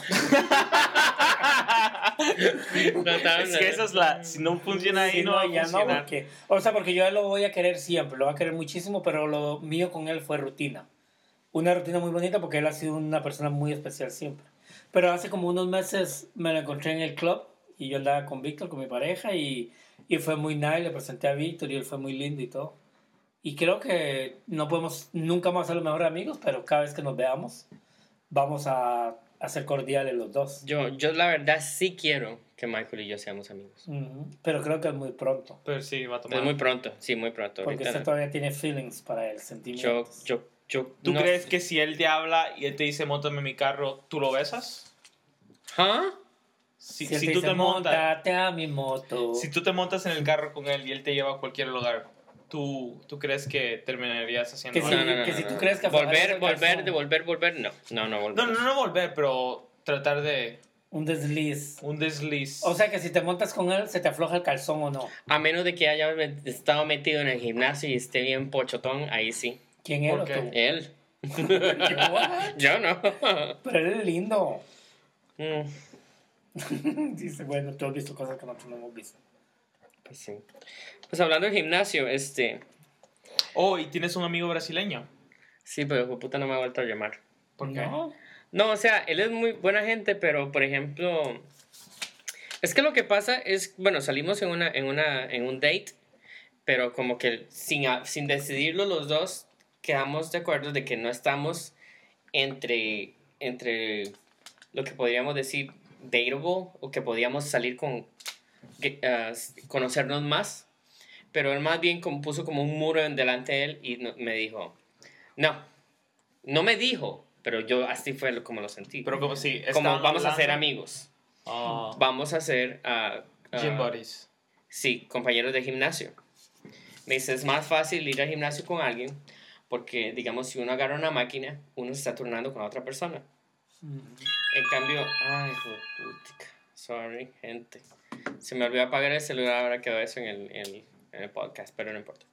Es que esa es la... Si no funciona ahí, Sí, no va a ya no, funcionar. porque, o sea, porque yo a él lo voy a querer siempre, lo voy a querer muchísimo, pero lo mío con él fue rutina. Una rutina muy bonita porque él ha sido una persona muy especial siempre. Pero hace como unos meses me lo encontré en el club y yo andaba con Víctor, con mi pareja, y, y fue muy nice, le presenté a Víctor y él fue muy lindo y todo. Y creo que no podemos, nunca vamos a ser los mejores amigos, pero cada vez que nos veamos, vamos a, a ser cordiales los dos. Yo, yo la verdad sí quiero que Michael y yo seamos amigos. Ujú. Pero creo que es muy pronto, Pero sí, va a tomar... Pues muy pronto, sí, muy pronto. porque Ahorita usted no. todavía tiene feelings para él, Yo, sentimientos. yo, yo... ¿Tú no- crees que si él te habla y él te dice, móntame en mi carro, tú lo besas? ¿Ah? Si, Si, él si te tú dice, te montas... "Móntate a mi moto". Si tú te montas en el carro con él y él te lleva a cualquier lugar, ¿tú, tú crees que terminarías haciendo Que algo? sí. No, no, no, que no, si no, tú no. crees que aflojar volver, ese volver, calzón. de volver, volver, no. No, no, volver. No, no, no volver, pero tratar de Un desliz. un desliz. O sea que si te montas con él, se te afloja el calzón o no. A menos de que haya met- estado metido en el gimnasio y esté bien pochotón, ahí sí. ¿Quién es ¿Por o qué? tú? Él. What? Yo no. Pero él es lindo. Mm, Dice, bueno, tú has visto cosas que nosotros no hemos visto. pues sí. Pues hablando del gimnasio, este... Oh, y tienes un amigo brasileño. Sí, pero hijo de puta no me ha vuelto a llamar. ¿Por qué? No. No, o sea, él es muy buena gente, pero por ejemplo, es que lo que pasa es, bueno, salimos en una, en una, en un date, pero como que sin, a- sin decidirlo los dos quedamos de acuerdo de que no estamos entre, entre lo que podríamos decir dateable o que podíamos salir con, que, ah, conocernos más, pero él más bien como puso como un muro en delante de él y no- me dijo, no, no me dijo, pero yo así fue lo- como lo sentí. Pero como si Como estaban vamos a ser hablando- amigos. Ah, Vamos a ser ah, ah, gym buddies. sí, compañeros de gimnasio. Me dice, es más fácil ir al gimnasio con alguien porque, digamos, si uno agarra una máquina, uno se está turnando con otra persona. Mm. En cambio, ay, putica, sorry, gente. Se me olvidó apagar el celular, ahora quedó eso en el, en el, en el podcast, pero no importa.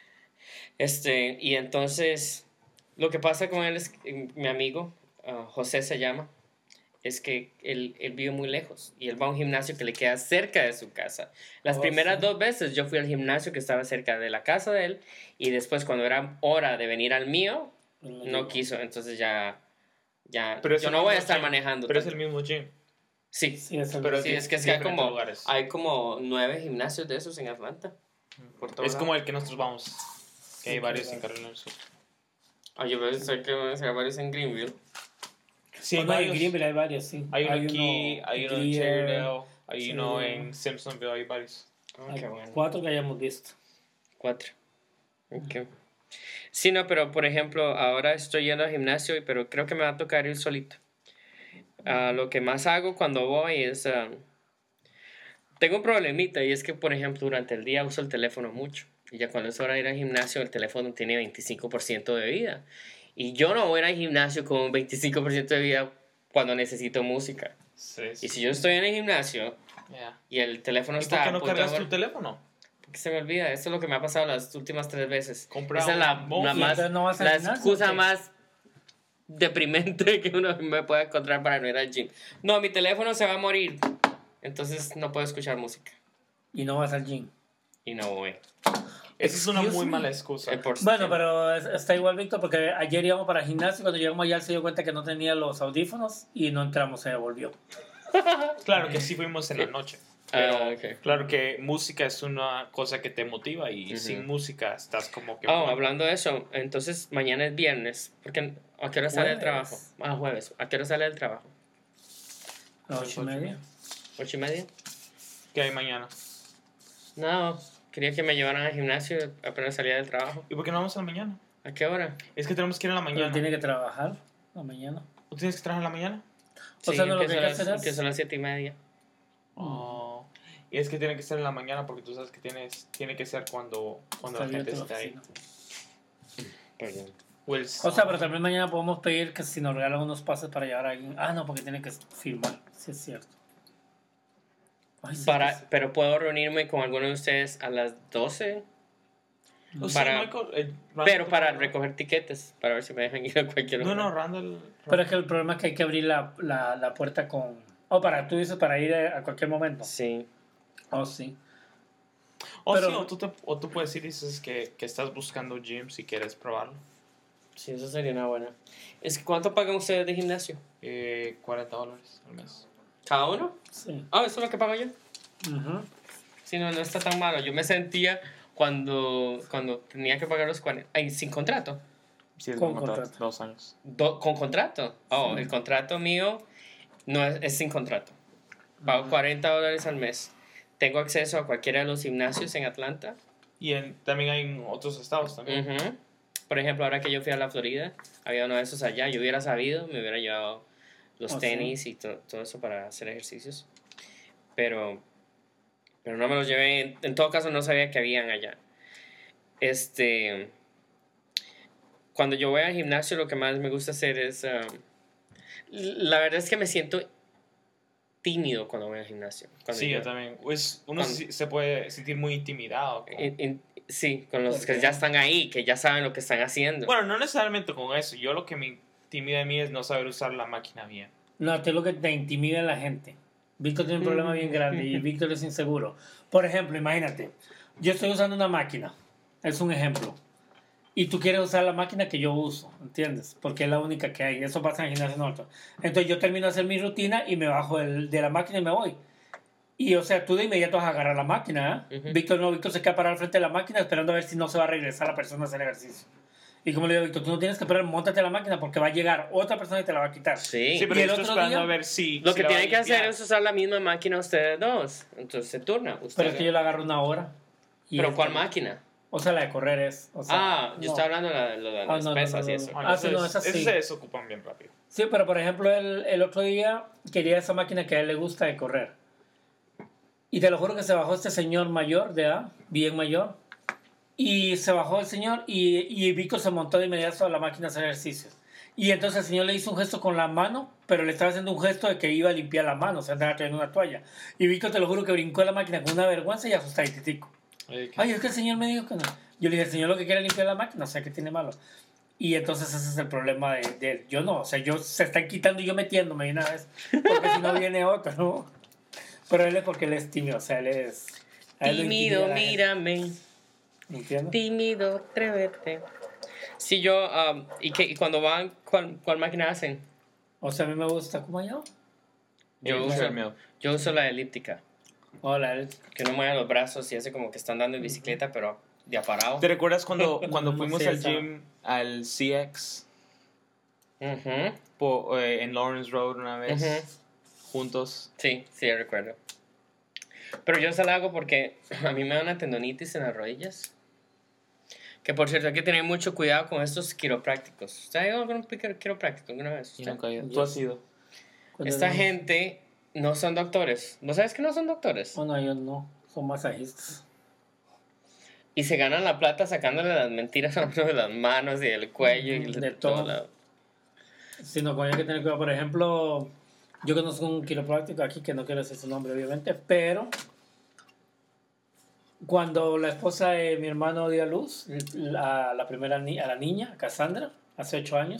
Este, y entonces, lo que pasa con él es, que, mi amigo, ah, José se llama, es que él, él vive muy lejos y él va a un gimnasio que le queda cerca de su casa. Las Oh, primeras sí. dos veces yo fui al gimnasio que estaba cerca de la casa de él y después cuando era hora de venir al mío, no quiso, entonces ya, ya Pero es yo el no voy a mismo estar gym. manejando. Pero es tanto. el mismo gym. Sí, Sí, es el Pero sí, es que, es en que hay diferentes como, lugares. hay como nueve gimnasios de esos en Atlanta. Por todo Es lado. como el que nosotros vamos. Que hay Sí, varios claro. en Carolina del Sur. Ah, yo pensé que van a ser varios en Greenville. Sí, hay Bueno, en varios. Greenville hay varios, sí. Hay uno aquí, hay uno en Greer, Cherrydale, hay sí. uno en Simpsonville, hay varios. Ah, hay qué bueno. cuatro que hayamos visto. Cuatro. Ok. Sí, no, pero por ejemplo, ahora estoy yendo al gimnasio, y- pero creo que me va a tocar ir solito. Ah, lo que más hago cuando voy es... ah, tengo un problemita y es que, por ejemplo, durante el día uso el teléfono mucho. Y ya cuando es hora de ir al gimnasio, el teléfono tiene veinticinco por ciento de vida. Y yo no voy al gimnasio con un veinticinco por ciento de vida cuando necesito música. Sí, Y si yo estoy en el gimnasio Yeah. y el teléfono ¿Y está... por qué a no punto de cargas tu morir, teléfono? porque se me olvida. Eso es lo que me ha pasado las últimas tres veces. Compra Esa es un la, móvil. la más, Entonces no vas al la gimnasio, excusa ¿o qué? más deprimente que uno me puede encontrar para no ir al gym. No, mi teléfono se va a morir. Entonces no puedo escuchar música. Y no vas al gym. Y no voy. Esa es una Excuse muy me. mala excusa. Eh, por- Bueno, pero es- está igual, Víctor, porque ayer íbamos para el gimnasio y cuando llegamos allá él se dio cuenta que no tenía los audífonos y no entramos, se devolvió. Claro que sí fuimos en la noche. Pero Ah, ok. claro que música es una cosa que te motiva y Ujú. sin música estás como que... Oh, muy- hablando de eso, entonces mañana es viernes. Porque, ¿a qué hora sale el Jueves. trabajo? Ah, jueves. ¿A qué hora sale el trabajo? A las ocho y media. ¿Ocho y media? ¿Qué hay mañana? No, quería que me llevaran al gimnasio apenas salía del trabajo. ¿Y por qué no vamos a la mañana? ¿A qué hora? Es que tenemos que ir en la Pero mañana. tiene que trabajar la mañana. ¿Tú tienes que trabajar en la mañana? O sea, no, lo que hay que son hacer las, es- que son las siete y media. Oh. Y es que tiene que ser en la mañana porque tú sabes que tienes, tiene que ser cuando, cuando la Está gente abierto la está ahí. oficina. Perdón. O el O sea, pero también mañana podemos pedir que si nos regalan unos pases para llevar a alguien. Ah, no, porque tiene que firmar. Sí, es cierto. Ay, sí, Para, pues, pero puedo reunirme con alguno de ustedes a las doce, O para- Michael, eh, Randall- pero para recoger tiquetes, para ver si me dejan ir a cualquier No, hora. no, Randall. Pero es que el problema es que hay que abrir la, la, la puerta con... Oh, para, tú dices para ir a cualquier momento. Sí. Oh, sí. O, pero- sí, o, tú te- o tú puedes ir y dices que, que estás buscando gym si quieres probarlo. Sí, eso sería una buena. Es que, ¿cuánto pagan ustedes de gimnasio? Eh, cuarenta dólares al mes. ¿Cada uno? Sí. Ah, eso es lo que pago yo. Ujú. Sí, no, no está tan malo. Yo me sentía cuando, cuando tenía que pagar los cuarenta. Ay, sin contrato. Sí, es Con un contrato, contrato. dos años. Do- ¿Con contrato? Oh, Sí. el contrato mío no es, es sin contrato. Pago Ujú. cuarenta dólares al mes. Tengo acceso a cualquiera de los gimnasios en Atlanta. Y en, también hay en otros estados también. Ujú. Por ejemplo, ahora que yo fui a la Florida, había uno de esos allá. Yo hubiera sabido, me hubiera llevado los Oh, tenis y to- todo eso para hacer ejercicios. Pero, pero no me los llevé. En, en todo caso, no sabía que habían allá. este, cuando yo voy al gimnasio, lo que más me gusta hacer es, um, la verdad es que me siento tímido cuando voy al gimnasio. Cuando Sí, yo también. Pues uno cuando- se, se puede sentir muy intimidado. con- in- in- sí, con los ¿Por que qué? ya están ahí, que ya saben lo que están haciendo. Bueno, no necesariamente con eso. Yo lo que me intimida a mí es no saber usar la máquina bien. No, esto es lo que te intimida a la gente. Víctor tiene un Mm. problema bien grande y Víctor es inseguro. Por ejemplo, imagínate, yo estoy usando una máquina, es un ejemplo, y tú quieres usar la máquina que yo uso, ¿entiendes? Porque es la única que hay, eso pasa en el gimnasio nosotros. Entonces yo termino de hacer mi rutina y me bajo el- de la máquina y me voy. Y o sea, tú de inmediato vas a agarrar la máquina, ¿eh? Ujú. Víctor no, Víctor se queda parado al frente de la máquina esperando a ver si no se va a regresar la persona a hacer ejercicio. Y como le digo, Víctor, tú no tienes que esperar, móntate a la máquina porque va a llegar otra persona y te la va a quitar. Sí. Sí, pero ¿Y el yo estoy otro esperando día? a ver si. Lo si que la va a tienen que hacer limpiar. es usar la misma máquina ustedes dos. Entonces se turna. Usted Pero es que yo la agarro una hora. y ¿Pero él cuál también. máquina? O sea, la de correr es. O sea, Ah, yo no. estaba hablando de la- lo de Ah, las no, no, pesas no, y no, eso. no. Bueno, Ah, sí, eso no, es- esa sí. eso se desocupan bien rápido. Sí, pero por ejemplo, el, el otro día quería esa máquina que a él le gusta de correr. Y te lo juro que se bajó este señor mayor de edad, bien mayor. Y se bajó el señor y, y Víctor se montó de inmediato a la máquina a hacer ejercicios. Y entonces el señor le hizo un gesto con la mano, pero le estaba haciendo un gesto de que iba a limpiar la mano, o sea, andaba trayendo una toalla. Y Víctor, te lo juro que brincó a la máquina con una vergüenza y asustaditico. Oye, ¿qué? Ay, es que el señor me dijo que no. Yo le dije, el señor lo que quiere es limpiar la máquina, o sea, ¿qué tiene malo? Y entonces ese es el problema de, de él. Yo no, o sea, yo se están quitando y yo metiéndome de una vez, porque si no viene otro, ¿no? Pero él es porque él es tímido, o sea, él es... a él lo Tímido, intimida la gente, mírame. ¿entiendes? Tímido, atrévete. Sí, yo, um, ¿y, qué, y cuando van, ¿cuál, cuál máquina hacen? O sea, a mí me gusta, ¿cómo se llama? Yo El uso, treadmill. yo uso la elíptica. Hola, él... Que uno mueve los brazos y hace como que están dando en bicicleta, pero de aparado. ¿Te recuerdas cuando, cuando No fuimos sé al esa. gym, al C X, Ujú, po- eh, en Lawrence Road una vez, Ujú. juntos? Sí, sí, recuerdo. Pero yo se la hago porque a mí me da una tendonitis en las rodillas. Que por cierto, hay que tener mucho cuidado con estos quiroprácticos. ¿Usted ha ido a algún quiro- quiropráctico alguna vez? Y ¿Usted? nunca he ido. ¿Tú Yo has ido? cuando Esta no- gente no son doctores. ¿Vos sabes que no son doctores? Oh, no, yo no, son masajistas. Y se ganan la plata sacándole las mentiras a uno de las manos y del cuello y Ujú, de, de todo todo. lado. Sino que hay que tener cuidado. Por ejemplo, yo conozco un quiropráctico aquí que no quiero decir su nombre, obviamente, pero cuando la esposa de mi hermano dio a luz, la, la primera ni- a la niña, a Cassandra, hace ocho años,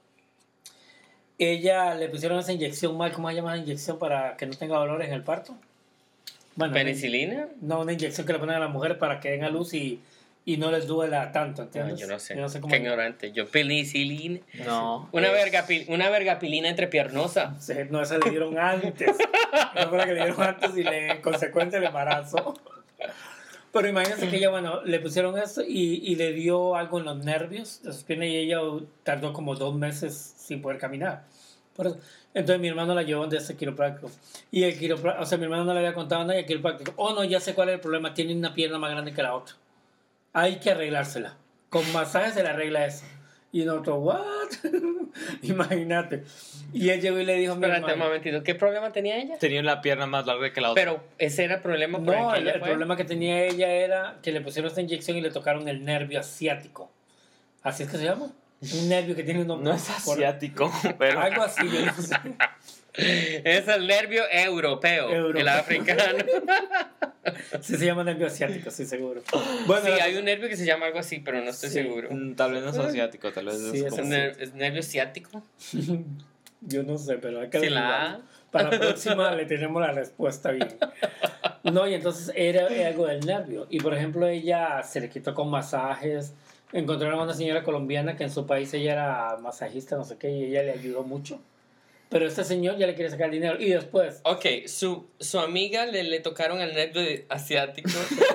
ella le pusieron esa inyección mal, ¿cómo se llama la inyección para que no tenga dolor en el parto? Bueno, ¿Penicilina? no, una inyección que le ponen a las mujeres para que den a luz y, y no les duela tanto, No, ¿entiendes? yo no sé. Yo no sé cómo Qué ignorante. Yo penicilina. No. Una, es- verga, una vergapilina entrepiernosa. Sí, no, esa le dieron antes. Esa fue la que le dieron antes y le, en consecuencia el embarazo. Pero imagínense que ella, bueno, le pusieron esto y, y le dio algo en los nervios de sus piernas y ella tardó como dos meses sin poder caminar. Por eso. Entonces mi hermano la llevó de ese quiropráctico. Y el quiropráctico, o sea, mi hermano no le había contado nada y el quiropráctico, oh no, ya sé cuál es el problema, tiene una pierna más grande que la otra. Hay que arreglársela. Con masajes se le arregla eso. Y nosotros, ¿what? Imagínate. Y él llegó y le dijo a mi Espérate un hermano, momentito. ¿Qué problema tenía ella? Tenía la pierna más larga que la otra. Pero ese era el problema por no, el que el, ella el fue. problema que tenía ella era que le pusieron esta inyección y le tocaron el nervio asiático. ¿Así es que se llama? Un nervio que tiene un No es por- asiático, pero... Algo así, yo no sé. Es el nervio europeo, Europeo. el africano. Sí se llama nervio asiático, sí, seguro. Bueno, Sí, la- hay un nervio que se llama algo así, pero no estoy Sí. seguro. Mm, Tal vez no es asiático, tal vez Sí, es es ¿Es, como... ner- es nervio ciático? Yo no sé, pero hay que Sí, la averiguarlo. Para la próxima le tenemos la respuesta bien. No, y entonces era, era algo del nervio. Y por ejemplo, ella se le quitó con masajes. Encontraron a una señora colombiana que en su país ella era masajista, no sé qué, y ella le ayudó mucho. Pero este señor ya le quiere sacar dinero. Y después, Ok, su, su amiga le, le tocaron el nervio de- asiático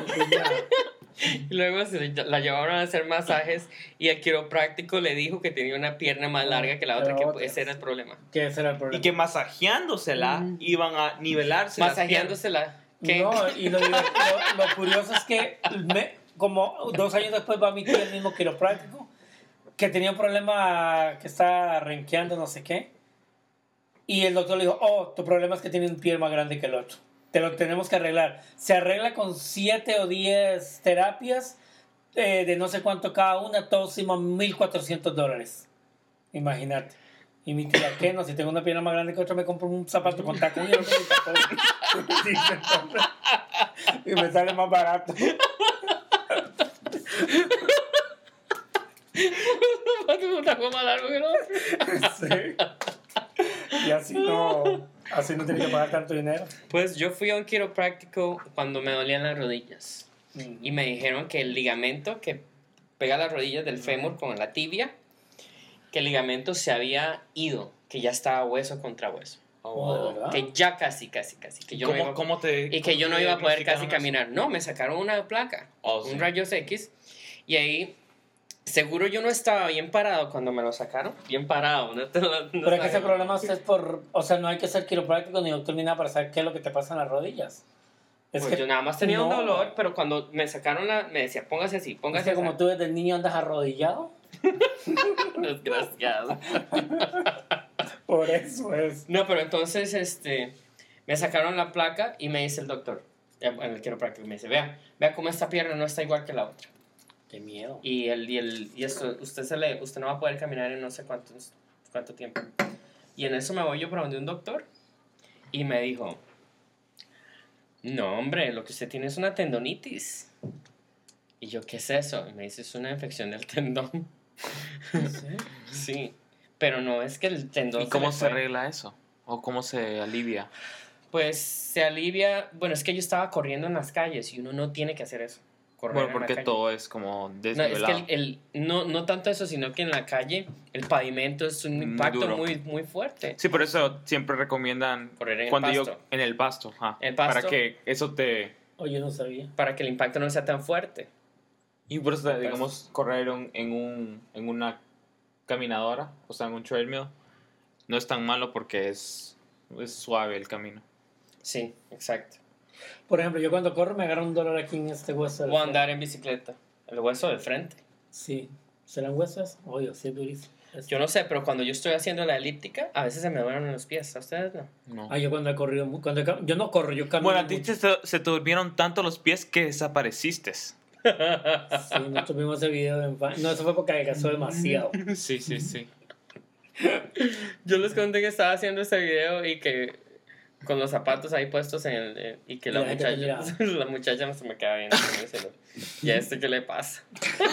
y luego se la llevaron a hacer masajes y el quiropráctico le dijo que tenía una pierna más larga que la otra, que otra. ese era el problema. que ese era el problema. Y que masajeándosela Mm. iban a nivelarse las Masajeándosela. ¿Qué? No, y lo, lo, lo curioso es que me- como dos años después va mi tío el mismo quiropráctico que tenía un problema que está renqueando no sé qué y el doctor le dijo, oh, tu problema es que tiene un pie más grande que el otro, te lo tenemos que arreglar. Se arregla con siete o diez terapias eh, de no sé cuánto cada una, todos hicimos mil cuatrocientos dólares. Imagínate. Y mi tía, ¿qué? No, si tengo una pierna más grande que otra, me compro un zapato con tacón y otro sin tacón. Dice, entonces, y me sale más barato. Un taco más largo que el otro. Sí. Y así no, así no tiene que pagar tanto dinero. Pues yo fui a un quiropráctico cuando me dolían las rodillas. Mm. Y me dijeron que el ligamento que pega las rodillas del fémur con la tibia, que el ligamento se había ido, que ya estaba hueso contra hueso. Oh, ¿de verdad? Que ya casi, casi, casi. Que yo no ¿Cómo, iba, cómo te, y que cómo yo no te iba a poder casi diagnosticaron eso? caminar. No, me sacaron una placa, Oh, sí. un rayos X. Y ahí, seguro yo no estaba bien parado cuando me lo sacaron. Bien parado. No te lo- no Pero es que estaba ese bien. problema es por... O sea, no hay que ser quiropráctico ni doctor ni nada para saber qué es lo que te pasa en las rodillas. Es Pues que yo nada más tenía un no. dolor, pero cuando me sacaron la... Me decía, póngase así, Es póngase que como así. tú desde niño andas arrodillado, Desgraciado. por eso es. No, pero entonces, este... Me sacaron la placa y me dice el doctor, en el quiropráctico, me dice, vea, vea cómo esta pierna no está igual que la otra. Qué miedo. Y, el, y, el, y esto, usted, se le, usted no va a poder caminar en no sé cuánto, cuánto tiempo. Y en eso me voy yo para donde un doctor y me dijo, no, hombre, lo que usted tiene es una tendonitis. Y yo, ¿qué es eso? Y me dice, es una infección del tendón. ¿Sí? Sí, pero no es que el tendón... ¿Y cómo le se fue. arregla eso? ¿O cómo se alivia? Pues se alivia, bueno, es que yo estaba corriendo en las calles y uno no tiene que hacer eso. Correr Bueno, en la porque calle. todo es como No, es desnivelado. que el, el- no, no tanto eso, sino que en la calle el pavimento es un Muy impacto duro. muy, muy fuerte. Sí, por eso siempre recomiendan Correr en el cuando pasto. yo en el pasto, ajá, El pasto. para que eso te Oye, no sabía. Para que el impacto no sea tan fuerte. y por eso Pues- digamos correr en, en un en una caminadora, o sea, en un treadmill no es tan malo porque es es suave el camino. Sí, exacto. Por ejemplo, yo cuando corro me agarra un dolor aquí en este hueso. del O frente. andar en bicicleta. El hueso del frente. Sí. ¿Serán huesos? Oye, sí es durísimo. Es- Yo no sé, pero cuando yo estoy haciendo la elíptica, a veces se me duelen los pies. ¿A ustedes no? No. Ah, yo cuando he corrido... mu- Cuando he cam- yo no corro, yo camino Bueno, a ti mucho. te- se te durmieron tanto los pies que desapareciste. Sí, nosotros vimos ese video en... fa- No, eso fue porque adelgazó demasiado. Sí, sí, sí. Yo les conté que estaba haciendo este video y que con los zapatos ahí puestos en el... eh, y que Y la, la gente te muchacha, miraba. la muchacha no se me queda viendo. como diciendo, ¿y a este qué le pasa?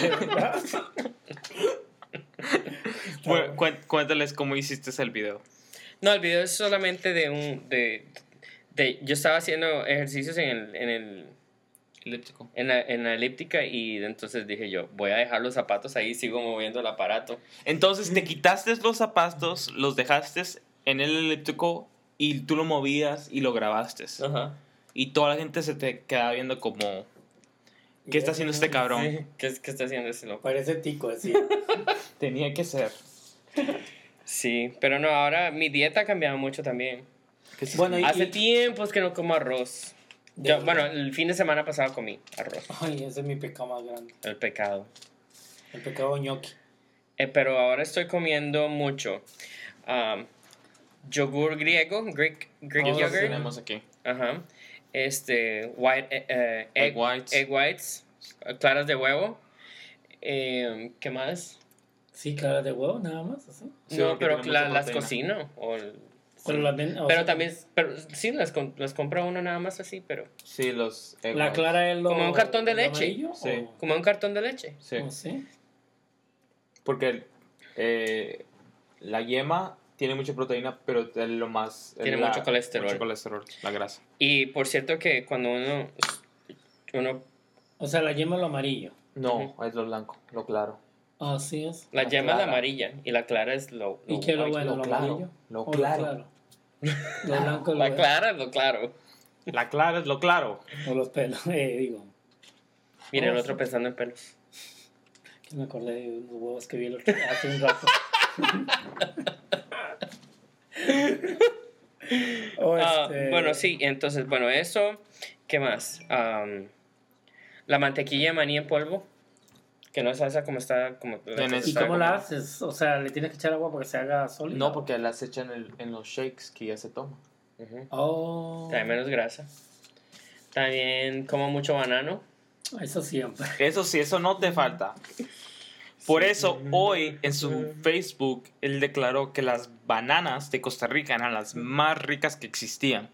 Bueno, cué- cuéntales cómo hiciste el video. No, el video es solamente de un... De, de, yo estaba haciendo ejercicios en el... En el Elíptico. en la, en la elíptica y entonces dije yo, voy a dejar los zapatos ahí, sigo moviendo el aparato. Entonces te quitaste los zapatos, los dejaste en el elíptico y tú lo movías y lo grabaste. Ajá. Y toda la gente se te queda viendo como, ¿qué está haciendo este cabrón? Sí, ¿Qué, es- ¿Qué está haciendo ese loco? Parece tico, así. Tenía que ser. Sí, pero no, ahora mi dieta ha cambiado mucho también. Bueno, y, Hace y- tiempos que no como arroz. ¿De Yo, verdad? bueno, el fin de semana pasado comí arroz. Ay, ese es mi pecado más grande. El pecado. El pecado ñoqui. Eh, pero ahora estoy comiendo mucho um, yogur griego, Greek, Greek Oh, ¿Qué yogurt. tenemos aquí? Ajá. Este, white, eh, eh, egg, Egg whites. egg whites, eh, claras de huevo. Eh, ¿Qué más? Sí, claras de huevo, nada más, así. Sí, No, porque pero tiene la- mucha las proteína. cocino. O el- Pero, las ven- o pero sea, también, pero, sí, las, com- las compra uno nada más así, pero Sí, los egg La whites. clara es lo... Como un cartón de lo leche. amarillo, Sí. o- como un cartón de leche. Sí, o sí? porque eh, la yema tiene mucha proteína, pero es lo más... es Tiene la- mucho colesterol. Mucho colesterol, la grasa. Y por cierto que cuando uno, uno O sea, la yema es lo amarillo. No, es lo blanco, lo claro. Así es. la La yema es la clara. amarilla y la clara es lo, ¿Y lo qué es lo white. bueno? lo ¿Lo claro, amarillo? lo ¿O claro. Lo blanco es lo La bueno. clara es lo claro. La clara es lo claro. O los pelos, eh, digo. Mira, el Oh, otro sí. pensando en pelos. Que me acordé de unos huevos que vi el otro, hace un rato. O Ah, este- bueno, sí, entonces, bueno, eso. ¿Qué más? Am, la mantequilla de maní en polvo. Que no es esa como está. Como, la que ¿Y se ¿Y está cómo la comiendo. haces? O sea, ¿le tienes que echar agua para que se haga sólida? No, porque las echan en, en los shakes que ya se toman. Ujú. Oh. Trae menos grasa. También como mucho banano. Eso siempre. Eso sí, eso no te falta. Por eso, hoy en su Facebook, él declaró que las bananas de Costa Rica eran las más ricas que existían.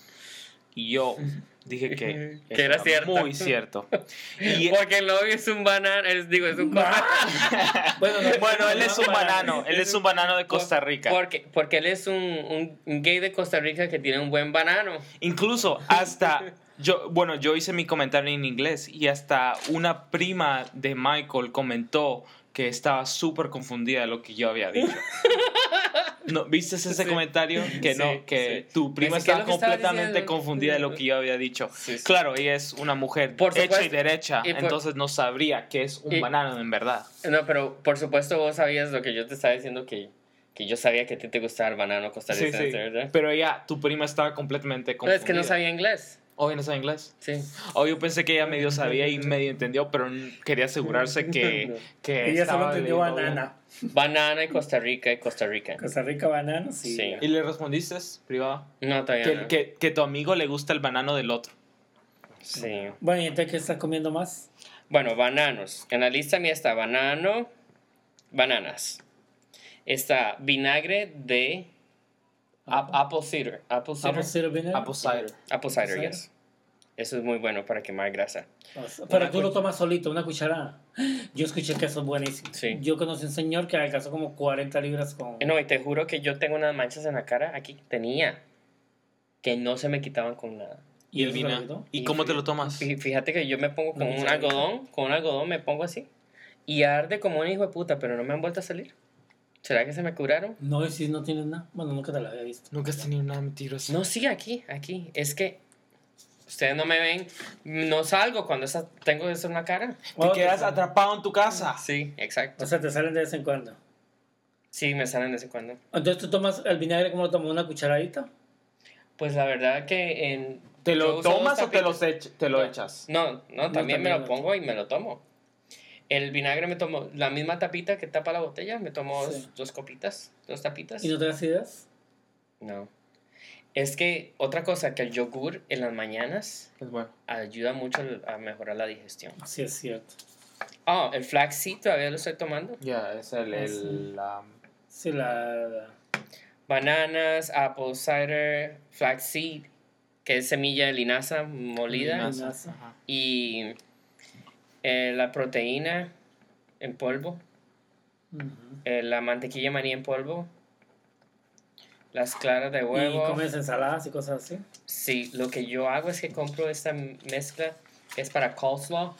Y yo dije que, que era cierto. Muy cierto. Y, porque el novio es un banano, es, digo, es un banano. Bueno, no, bueno, él no, es un no, banano, él es un banano de Costa Rica. Porque, porque él es un, un, un gay de Costa Rica que tiene un buen banano. Incluso hasta, yo, bueno, yo hice mi comentario en inglés y hasta una prima de Michael comentó que estaba súper confundida de lo que yo había dicho. ¿No, ¿Viste ese Sí. comentario? Que no, Sí, que sí. tu prima Es que estaba lo que estaba completamente diciendo. confundida de lo que yo había dicho. Sí, sí. Claro, ella es una mujer Por hecha y supuesto. derecha, Y por- entonces no sabría que es un y- banano en verdad. No, pero por supuesto vos sabías lo que yo te estaba diciendo, que, que yo sabía que a ti te gustaba el banano Sí, costarricense, sí. ¿verdad? Pero ella, tu prima estaba completamente No, confundida. es que no sabía inglés. ¿O no sabe inglés? Sí. O yo pensé que ella medio sabía y medio entendió, pero n- quería asegurarse que, que Ella solo estaba entendió leyendo bien. banana. Banana y Costa Rica y Costa Rica. Costa Rica, banana, sí. Sí. ¿Y le respondiste, privado? No, todavía Que, no. que, que tu amigo le gusta el banano del otro. Sí. Bueno, ¿y entonces qué estás comiendo más? Bueno, bananos. En la lista mía está banano, bananas. Está vinagre de ap- apple cider. Apple cider. Apple cider vinegar. Apple cider. Apple cider, cider. yes. Eso es muy bueno para quemar grasa. Pero Una tú lo cuch- tomas solito, una cucharada. Yo escuché que eso es buenísimo. Sí. Yo conocí un señor que alcanzó como cuarenta libras con... Eh, No, y te juro que yo tengo unas manchas en la cara aquí. Tenía. Que no se me quitaban con nada. ¿Y el eso se lo vino? quitó? ¿Y Y cómo fí- te lo tomas? Fí- Fíjate que yo me pongo con Una un cucharadita. algodón, con un algodón me pongo así. Y arde como un hijo de puta, pero no me han vuelto a salir. ¿Será que se me curaron? No, y si no tienes nada. Bueno, nunca te la había visto. Nunca has tenido nada mentiroso. No, sí, aquí, aquí. Es que ustedes no me ven. No salgo cuando esa- tengo eso en la cara. Te Oh, quedas te- atrapado en tu casa. Sí, exacto. O sea, te salen de vez en cuando. Sí, me salen de vez en cuando. Entonces tú tomas el vinagre, ¿cómo lo tomas? ¿Una cucharadita? Pues la verdad que en... ¿Te yo lo uso dos tomas o te, tapitas. los ech- te lo echas? No, no, también me también lo lo pongo y me lo tomo. El vinagre me tomo la misma tapita que tapa la botella, me tomo Sí. dos, dos copitas, dos tapitas. ¿Y no te das ideas? No. Es que otra cosa, que el yogur en las mañanas Es bueno. ayuda mucho a mejorar la digestión. Sí, es cierto. Ah, el flaxseed todavía lo estoy tomando. Ya, es el... Ah, el sí. la- Sí, la... Bananas, apple cider, flaxseed, que es semilla de linaza molida. linaza. Linaza. Ajá. Y eh, la proteína en polvo, Ujú. eh, la mantequilla maní en polvo, las claras de huevo. ¿Y comes ensaladas y cosas así? Sí, lo que yo hago es que compro esta mezcla que es para coleslaw,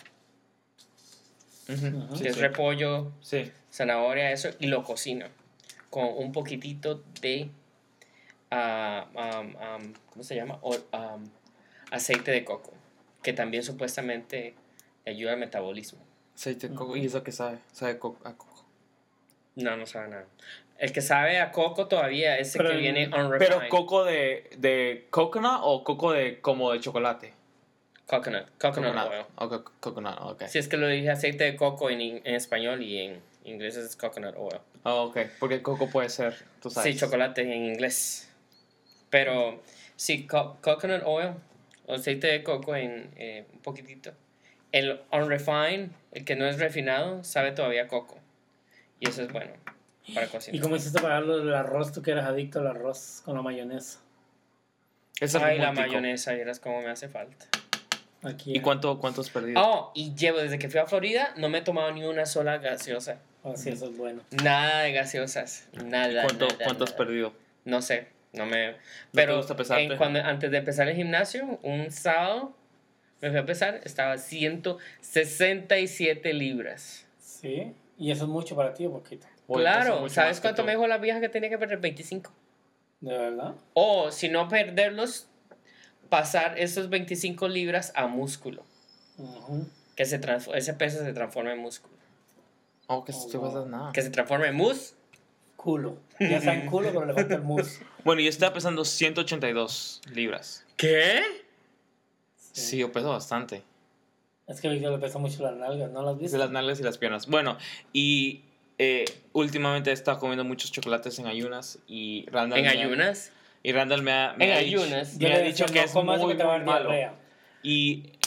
Ujú. Ajá. Sí, que es sí. repollo, Sí. zanahoria, eso, y lo cocino con un poquitito de, ah, um, um, ¿cómo se llama? O- um, aceite de coco, que también supuestamente ayuda al metabolismo. Aceite de coco. Ujú. ¿Y eso qué sabe? Sabe co- a coco. No, no sabe nada. El que sabe a coco todavía es el Pero que el- viene unrefined. ¿Pero coco de, de coconut o coco de como de chocolate? Coconut, coconut, oil. O co- coconut, ok. Si es que lo dije aceite de coco en, in- en español y en inglés es coconut oil. Oh, ok, porque el coco puede ser, tú sabes. Sí, chocolate en inglés. Pero sí, co- coconut oil, o aceite de coco en eh, un poquitito. El unrefined, el que no es refinado, sabe todavía a coco. Y eso es bueno para ¿Y cocinar. cómo hiciste para lo del arroz? Tú que eres adicto al arroz con la mayonesa. Es algo Ay, muy la tico. mayonesa, vieras cómo me hace falta. Aquí. ¿Y cuánto, cuánto has perdido? Oh, y llevo desde que fui a Florida, no me he tomado ni una sola gaseosa. Oh, sí, eso es bueno. Nada de gaseosas. Nada. ¿Cuánto, nada, cuánto has nada. perdido? No sé, no me... te Pero gusta pesarte? en cuando, antes de empezar el gimnasio, un sábado, me fui a pesar, estaba ciento sesenta y siete libras. Sí. ¿Y eso es mucho para ti o poquito? Oye, entonces Claro, mucho ¿sabes más que cuánto tú. me dijo la vieja que tenía que perder? veinticinco. ¿De verdad? O, si no perderlos, pasar esos veinticinco libras a músculo. Ujú. Que se transfo- ese peso se transforma en músculo. Oh, que Oh, te vas a wow. nada. Que se transforma en mus. Culo. Ya está en culo, pero le falta el mus. Bueno, yo estaba pesando ciento ochenta y dos libras. ¿Qué? Sí, yo peso bastante. Es que a Víctor le pesa mucho las nalgas, ¿no las De viste? las nalgas y las piernas. Bueno, y eh, últimamente he estado comiendo muchos chocolates en ayunas y Randall ¿En me ha- ayunas? y Randall me ha, me En ha dicho, ayunas. me Yo ha le dicho decía, que no es comas muy, porque te va a muy dar malo. diarrea. Y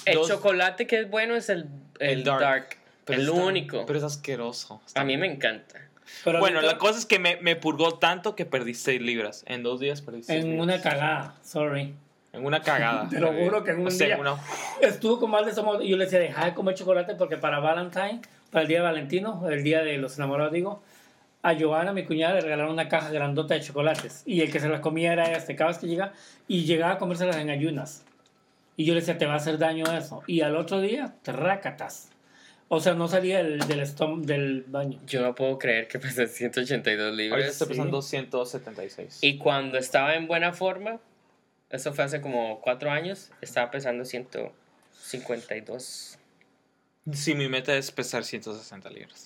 El Dos- chocolate que es bueno es el, el, El dark. dark. Pero el está- único. Pero es asqueroso. Está A mí me encanta. Pero Bueno, Víctor, la cosa es que me, me purgó tanto que perdí seis libras. En dos días perdí seis en libras. una cagada, sorry. En una cagada. Te lo juro que en un O sea, día. una- Estuvo con más de ese modo. Y yo le decía, deja de comer chocolate porque para Valentine, para el día de Valentino, el día de los enamorados, digo, a Joana, mi cuñada, le regalaron una caja grandota de chocolates. Y el que se las comía era este, cada vez que llega, y llegaba a comérselas en ayunas. Y yo le decía, te va a hacer daño eso. Y al otro día, trácatas. O sea, no salía el, del, estómago, del baño. Yo no puedo creer que pesé ciento ochenta y dos Ahorita libras. estoy sí. pesando ciento setenta y seis. Y cuando estaba en buena forma, eso fue hace como cuatro años, estaba pesando ciento cincuenta y dos. Sí, mi meta es pesar ciento sesenta libras.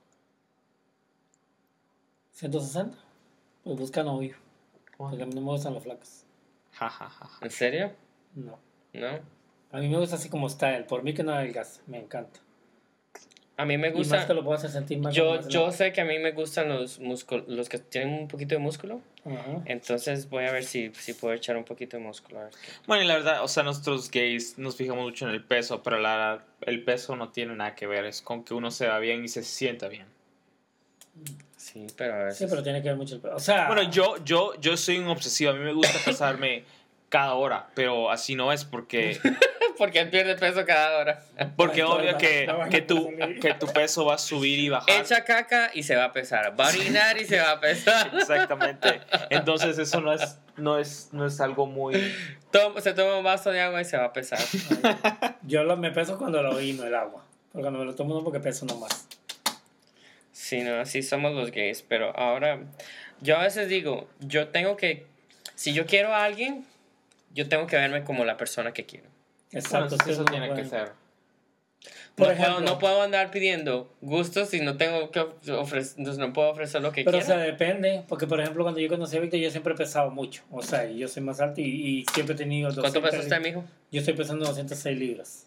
¿ciento sesenta? Pues busca novio. Porque a mí no me gustan las flacas. Ja, ja, ja, ja. ¿En serio? No. ¿No? A mí me gusta así como está él. Por mí que no adelgaza. Me encanta. A mí me Y gusta... más que lo puedo hacer sentir más. Yo, más yo sé que a mí me gustan los músculos, los que tienen un poquito de músculo. Ajá. Entonces voy a ver si, si puedo echar un poquito de músculo. A ver qué. Bueno, y la verdad, o sea, nosotros gays nos fijamos mucho en el peso, pero la, el peso no tiene nada que ver. Es con que uno se va bien y se sienta bien. Sí, pero a veces... Sí, pero tiene que ver mucho el peso. O sea, Bueno, yo, yo, yo soy un obsesivo. A mí me gusta pesarme cada hora, pero así no es porque... Porque él pierde peso cada hora. Porque Ay, obvio la- que, la vaina que, tu, va a salir. que tu peso va a subir y bajar. Echa caca y se va a pesar. Va a orinar y se va a pesar. Exactamente. Entonces eso no es, no es, no es algo muy... Toma- se toma un vaso de agua y se va a pesar. yo lo, me peso cuando lo orino el agua. Porque cuando me lo tomo no porque peso nomás. Sí, no, así somos los gays. Pero ahora, yo a veces digo, yo tengo que, si yo quiero a alguien, yo tengo que verme como la persona que quiero. Bueno, Exacto. sí, sí, eso es tiene muy que bueno. ser. Por no, ejemplo- puedo, no puedo andar pidiendo gustos y no tengo que ofrecer, entonces no puedo ofrecer lo que Pero, o quiero. sea, depende. Porque, por ejemplo, cuando yo conocí a Víctor, yo siempre he pesado mucho. O sea, yo soy más alto y, y siempre he tenido... ¿Cuánto doscientas pesa usted, mijo? Yo estoy pesando doscientas seis libras.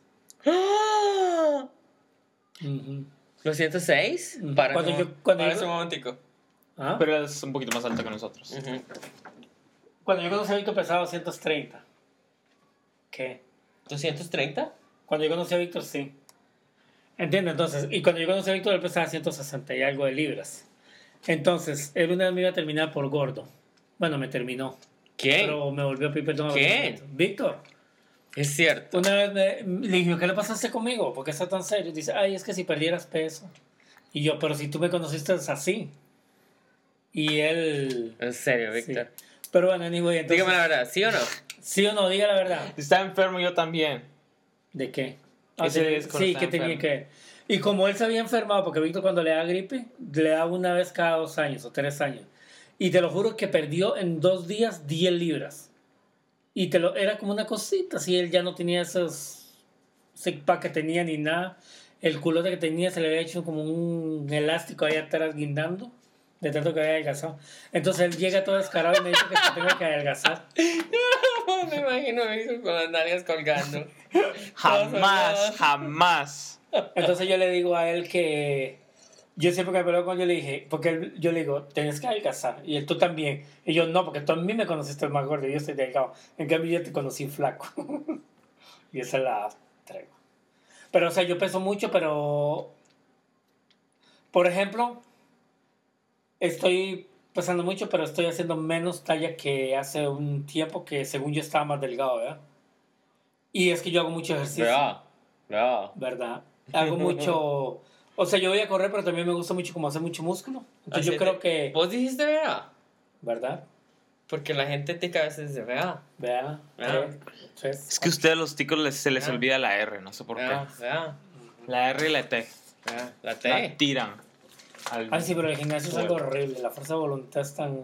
¡Ah! Ujú. ¿doscientos seis? Ujú. Para, Cuando un- yo- cuando para yo- un momentico. ¿Ah? Pero es un poquito más alta que nosotros. Ujú. Cuando yo conocí a Víctor pesaba doscientos treinta. ¿Qué? ¿doscientos treinta? Cuando yo conocí a Víctor, sí. ¿Entiendes? Entonces, y cuando yo conocí a Víctor, él pesaba ciento sesenta y algo de libras. Entonces, él una vez me iba a terminar por gordo. Bueno, me terminó. ¿Quién? Pero me volvió a pedir perdón. ¿Quién? Víctor. Es cierto. Una vez me, le dije, ¿qué le pasaste conmigo? ¿Por qué está tan serio? Dice, ay, es que si perdieras peso. Y yo, pero si tú me conociste es así. Y él... En serio, sí. Víctor. Pero bueno, anyway, entonces... Dígame la verdad, ¿sí o no? ¿Sí o no? Diga la verdad. Está enfermo yo también. ¿De qué? Ese de- es cuando sí, está que tenía enfermo. que... Y como él se había enfermado, porque Víctor cuando le da gripe, le da una vez cada dos años o tres años. Y te lo juro que perdió en dos días diez libras. Y te lo, era como una cosita, así él ya no tenía esos six pack que tenía ni nada. El culote que tenía se le había hecho como un elástico ahí atrás guindando, de tanto que había adelgazado. Entonces él llega todo descarado y me dice que se tenga que adelgazar. Me imagino a Víctor con las nalgas colgando. Jamás, jamás. Entonces yo le digo a él que yo siempre que me peleo con él, yo le dije, porque él- yo le digo, tienes que adelgazar. Y él, tú también. Y yo, no, porque tú a mí me conociste más gordo, yo estoy delgado. En cambio, yo te conocí flaco. Y esa es la tregua. Pero, o sea, yo peso mucho, pero... Por ejemplo, estoy pesando mucho, pero estoy haciendo menos talla que hace un tiempo que según yo estaba más delgado, ¿verdad? Y es que yo hago mucho ejercicio. Vea, vea. ¿Verdad? Hago mucho... O sea, yo voy a correr, pero también me gusta mucho como hacer mucho músculo. Entonces Así yo creo te- que... Vos dijiste vea. ¿Verdad? Porque la gente tica a veces dice vea. Vea. Ah. tres, tres. Es que a ustedes los ticos les, se les Ah. olvida la R, no sé por Vea, qué. vea, La R y la T. vea. La La T. tiran. al- Ay, sí, pero el gimnasio es algo Bueno. horrible. La fuerza de voluntad es tan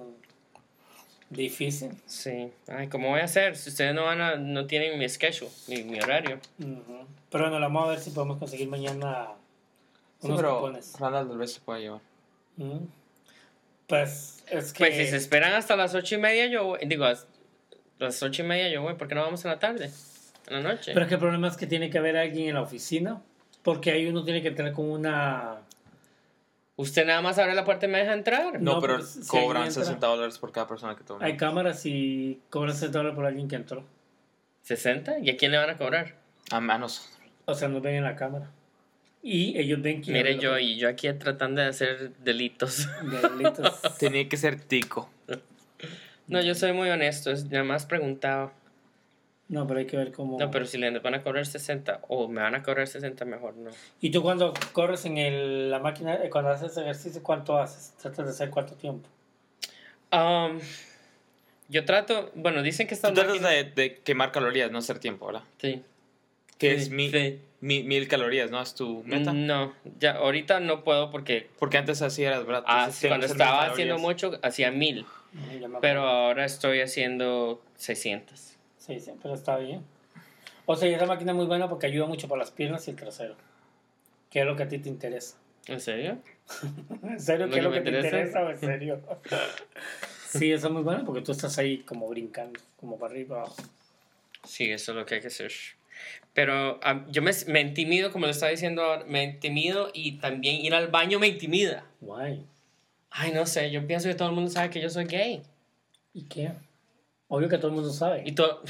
difícil. Sí. Ay, ¿cómo voy a hacer? Si ustedes no van a, no tienen mi schedule, mi, mi horario. Ujú. Pero bueno, vamos a ver si podemos conseguir mañana Sí, unos pero cupones. Randall tal vez se puede llevar. Ujú. Pues es que... Pues si se esperan hasta las ocho y media, yo voy. Digo, a las ocho y media yo voy. ¿Por qué no vamos en la tarde? En la noche. Pero es que el problema es que tiene que haber alguien en la oficina. Porque ahí uno tiene que entrar con una... Usted nada más abre la puerta y me deja entrar. No, No, pero porque si cobran alguien entra- sesenta dólares por cada persona que tome. Hay cámaras y cobran sesenta dólares por alguien que entró. ¿sesenta? ¿Y a quién le van a cobrar? A manos. O sea, nos ven en la cámara. Y ellos ven que... Mire yo, y yo aquí tratando de hacer delitos. Delitos. Tenía que ser tico. No, yo soy muy honesto, es, nada más preguntaba. No, pero hay que ver cómo... No, pero si le van a cobrar sesenta o me van a cobrar sesenta, mejor no. ¿Y tú cuando corres en el, la máquina, eh, cuando haces ejercicio, cuánto haces? ¿Tratas de hacer cuánto tiempo? Um, yo trato, bueno, dicen que Tú estas tratas máquinas... de, de quemar calorías, no hacer tiempo, ¿verdad? Sí. Que Sí, es mi, sí. mi- mil calorías, ¿no? Es tu meta. No, ya ahorita no puedo porque Porque antes así eras, ¿verdad? ah, Entonces, tienes cuando que hacer mil estaba calorías. haciendo mucho hacía mil, No, ya me pero acuerdo. ahora estoy haciendo seiscientos. Sí, sí, pero está bien. O sea, y esa máquina es muy buena porque ayuda mucho para las piernas y el trasero. ¿Qué es lo que a ti te interesa? ¿En serio? ¿En serio? ¿Lo ¿Qué es que lo me que te interesa? interesa o en serio? Sí, eso es muy bueno porque tú estás ahí como brincando, como para arriba, abajo. Sí, eso es lo que hay que hacer. Pero ah, yo me, me intimido, como le estaba diciendo, ahora, me intimido y también ir al baño me intimida. Guay. Ay, no sé, yo pienso que todo el mundo sabe que yo soy gay. ¿Y qué? Obvio que todo el mundo sabe. Y todo...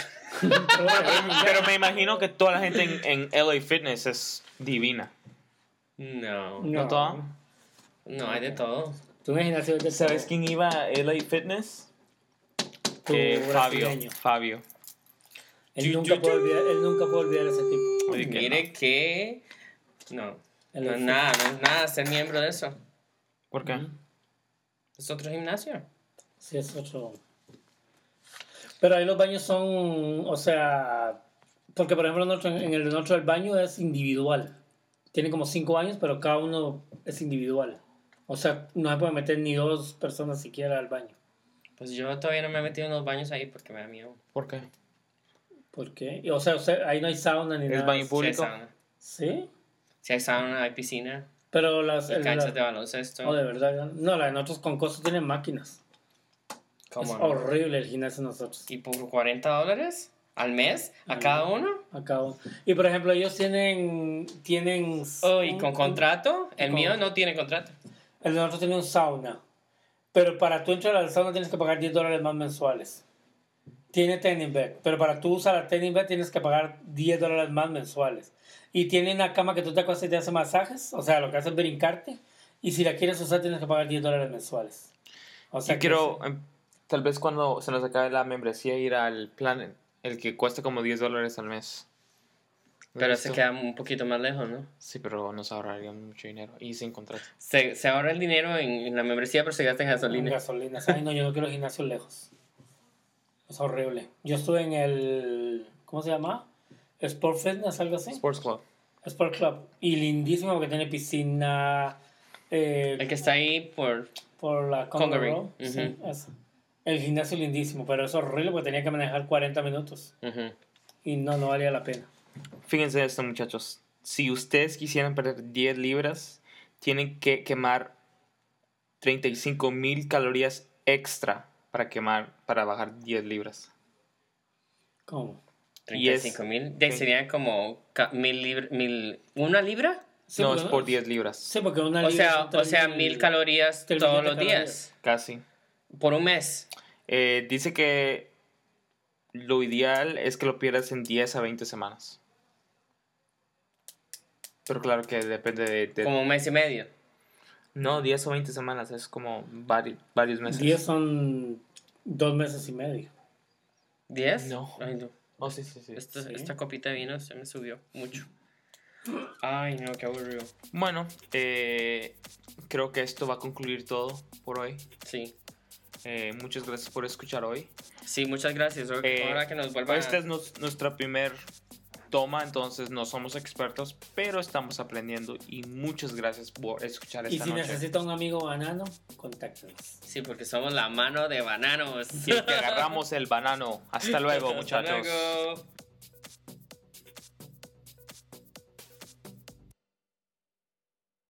Pero me imagino que toda la gente en, en L A Fitness es divina. No, ¿No toda? no hay de todo. Tú en el gimnasio de ¿Sabes quién iba a L A Fitness? Tu Eh, Fabio. brasileño. Fabio. Él nunca, puede olvidar, él nunca puede olvidar a ese tipo. Oye, que Mire que... No, El no es outfit. nada, no es nada ser miembro de eso. ¿Por qué? Es otro gimnasio. Sí, es otro. Pero ahí los baños son, o sea, porque por ejemplo nosotros- en el de nosotros el baño es individual. Tiene como cinco años, pero cada uno es individual. O sea, no se puede meter ni dos personas siquiera al baño. Pues yo todavía no me he metido en los baños ahí porque me da miedo. ¿Por qué? ¿Por qué? Y, o sea, o sea, ahí no hay sauna ni ¿Es nada. baño Si hay público? sauna. ¿Sí? Si hay sauna, hay piscina, Pero las... hay el- canchas la- de baloncesto. Oh, de verdad. No, la de nosotros con cosas tienen máquinas. ¿Cómo Es no? horrible el gimnasio de nosotros. ¿Y por cuarenta dólares al mes a Ah. cada uno? Acá. Y por ejemplo, ellos tienen. tienen Oh, ¿y un- con un- contrato? El con- mío no tiene contrato. El de nosotros tiene un sauna. Pero para tú entrar al sauna tienes que pagar diez dólares más mensuales. Tiene tenis bed. Pero para tú usar la tenis bed tienes que pagar diez dólares más mensuales. Y tiene una cama que tú te acuestas y te hace masajes. O sea, lo que hace es brincarte. Y si la quieres usar tienes que pagar diez dólares mensuales. O sea, Yo que quiero, sí. em, tal vez cuando se nos acabe la membresía, ir al plan, el que cuesta como diez dólares al mes. ¿Lo Pero has se visto? queda un poquito más lejos, ¿no? Sí, pero nos ahorraría mucho dinero. Y sin contrato. Se, se ahorra el dinero en, en la membresía, pero se gasta en En gasolina. gasolina. Ay, no, yo no quiero gimnasio lejos. Es horrible. Yo estuve en el... ¿Cómo se llama? Sport Fitness, algo así. Sports Club. Sport Club. Y lindísimo porque tiene piscina. eh, El que está ahí por... por la Congo Congaree. Road. Sí, Ujú. eso. El gimnasio lindísimo, pero es horrible porque tenía que manejar cuarenta minutos. Ujú. Y no, no valía la pena. Fíjense esto, muchachos. Si ustedes quisieran perder diez libras, tienen que quemar treinta y cinco mil calorías extra para quemar, para bajar diez libras. ¿Cómo? treinta y cinco mil. De- sí. Serían como ca- mil libras. Mil, ¿Una libra? Sí, no, porque- es por diez libras. Sí, porque una O libra sea, son tres o sea, mil calorías tres todos mil los calorías. días. Casi. Por un mes. Eh, dice que lo ideal es que lo pierdas en diez a veinte semanas. Pero claro que depende de... de- Como un mes y medio. No, diez o veinte semanas, es como vari- varios meses. diez son dos meses y medio. ¿Diez? No. Ay, no. Oh, sí, sí, sí. Esta, Sí. esta copita de vino se me subió mucho. Ay, no, qué aburrido. Bueno, eh, creo que esto va a concluir todo por hoy. Sí. Eh, muchas gracias por escuchar hoy. Sí, muchas gracias. Ahora Eh, ahora que nos vuelvan Esta es nos- nuestra primer toma, entonces no somos expertos, pero estamos aprendiendo y muchas gracias por escuchar Y esta si noche. necesita un amigo banano, contáctenos. Sí, porque somos la mano de bananos. Y el que agarramos el banano. Hasta luego, Hasta muchachos. luego.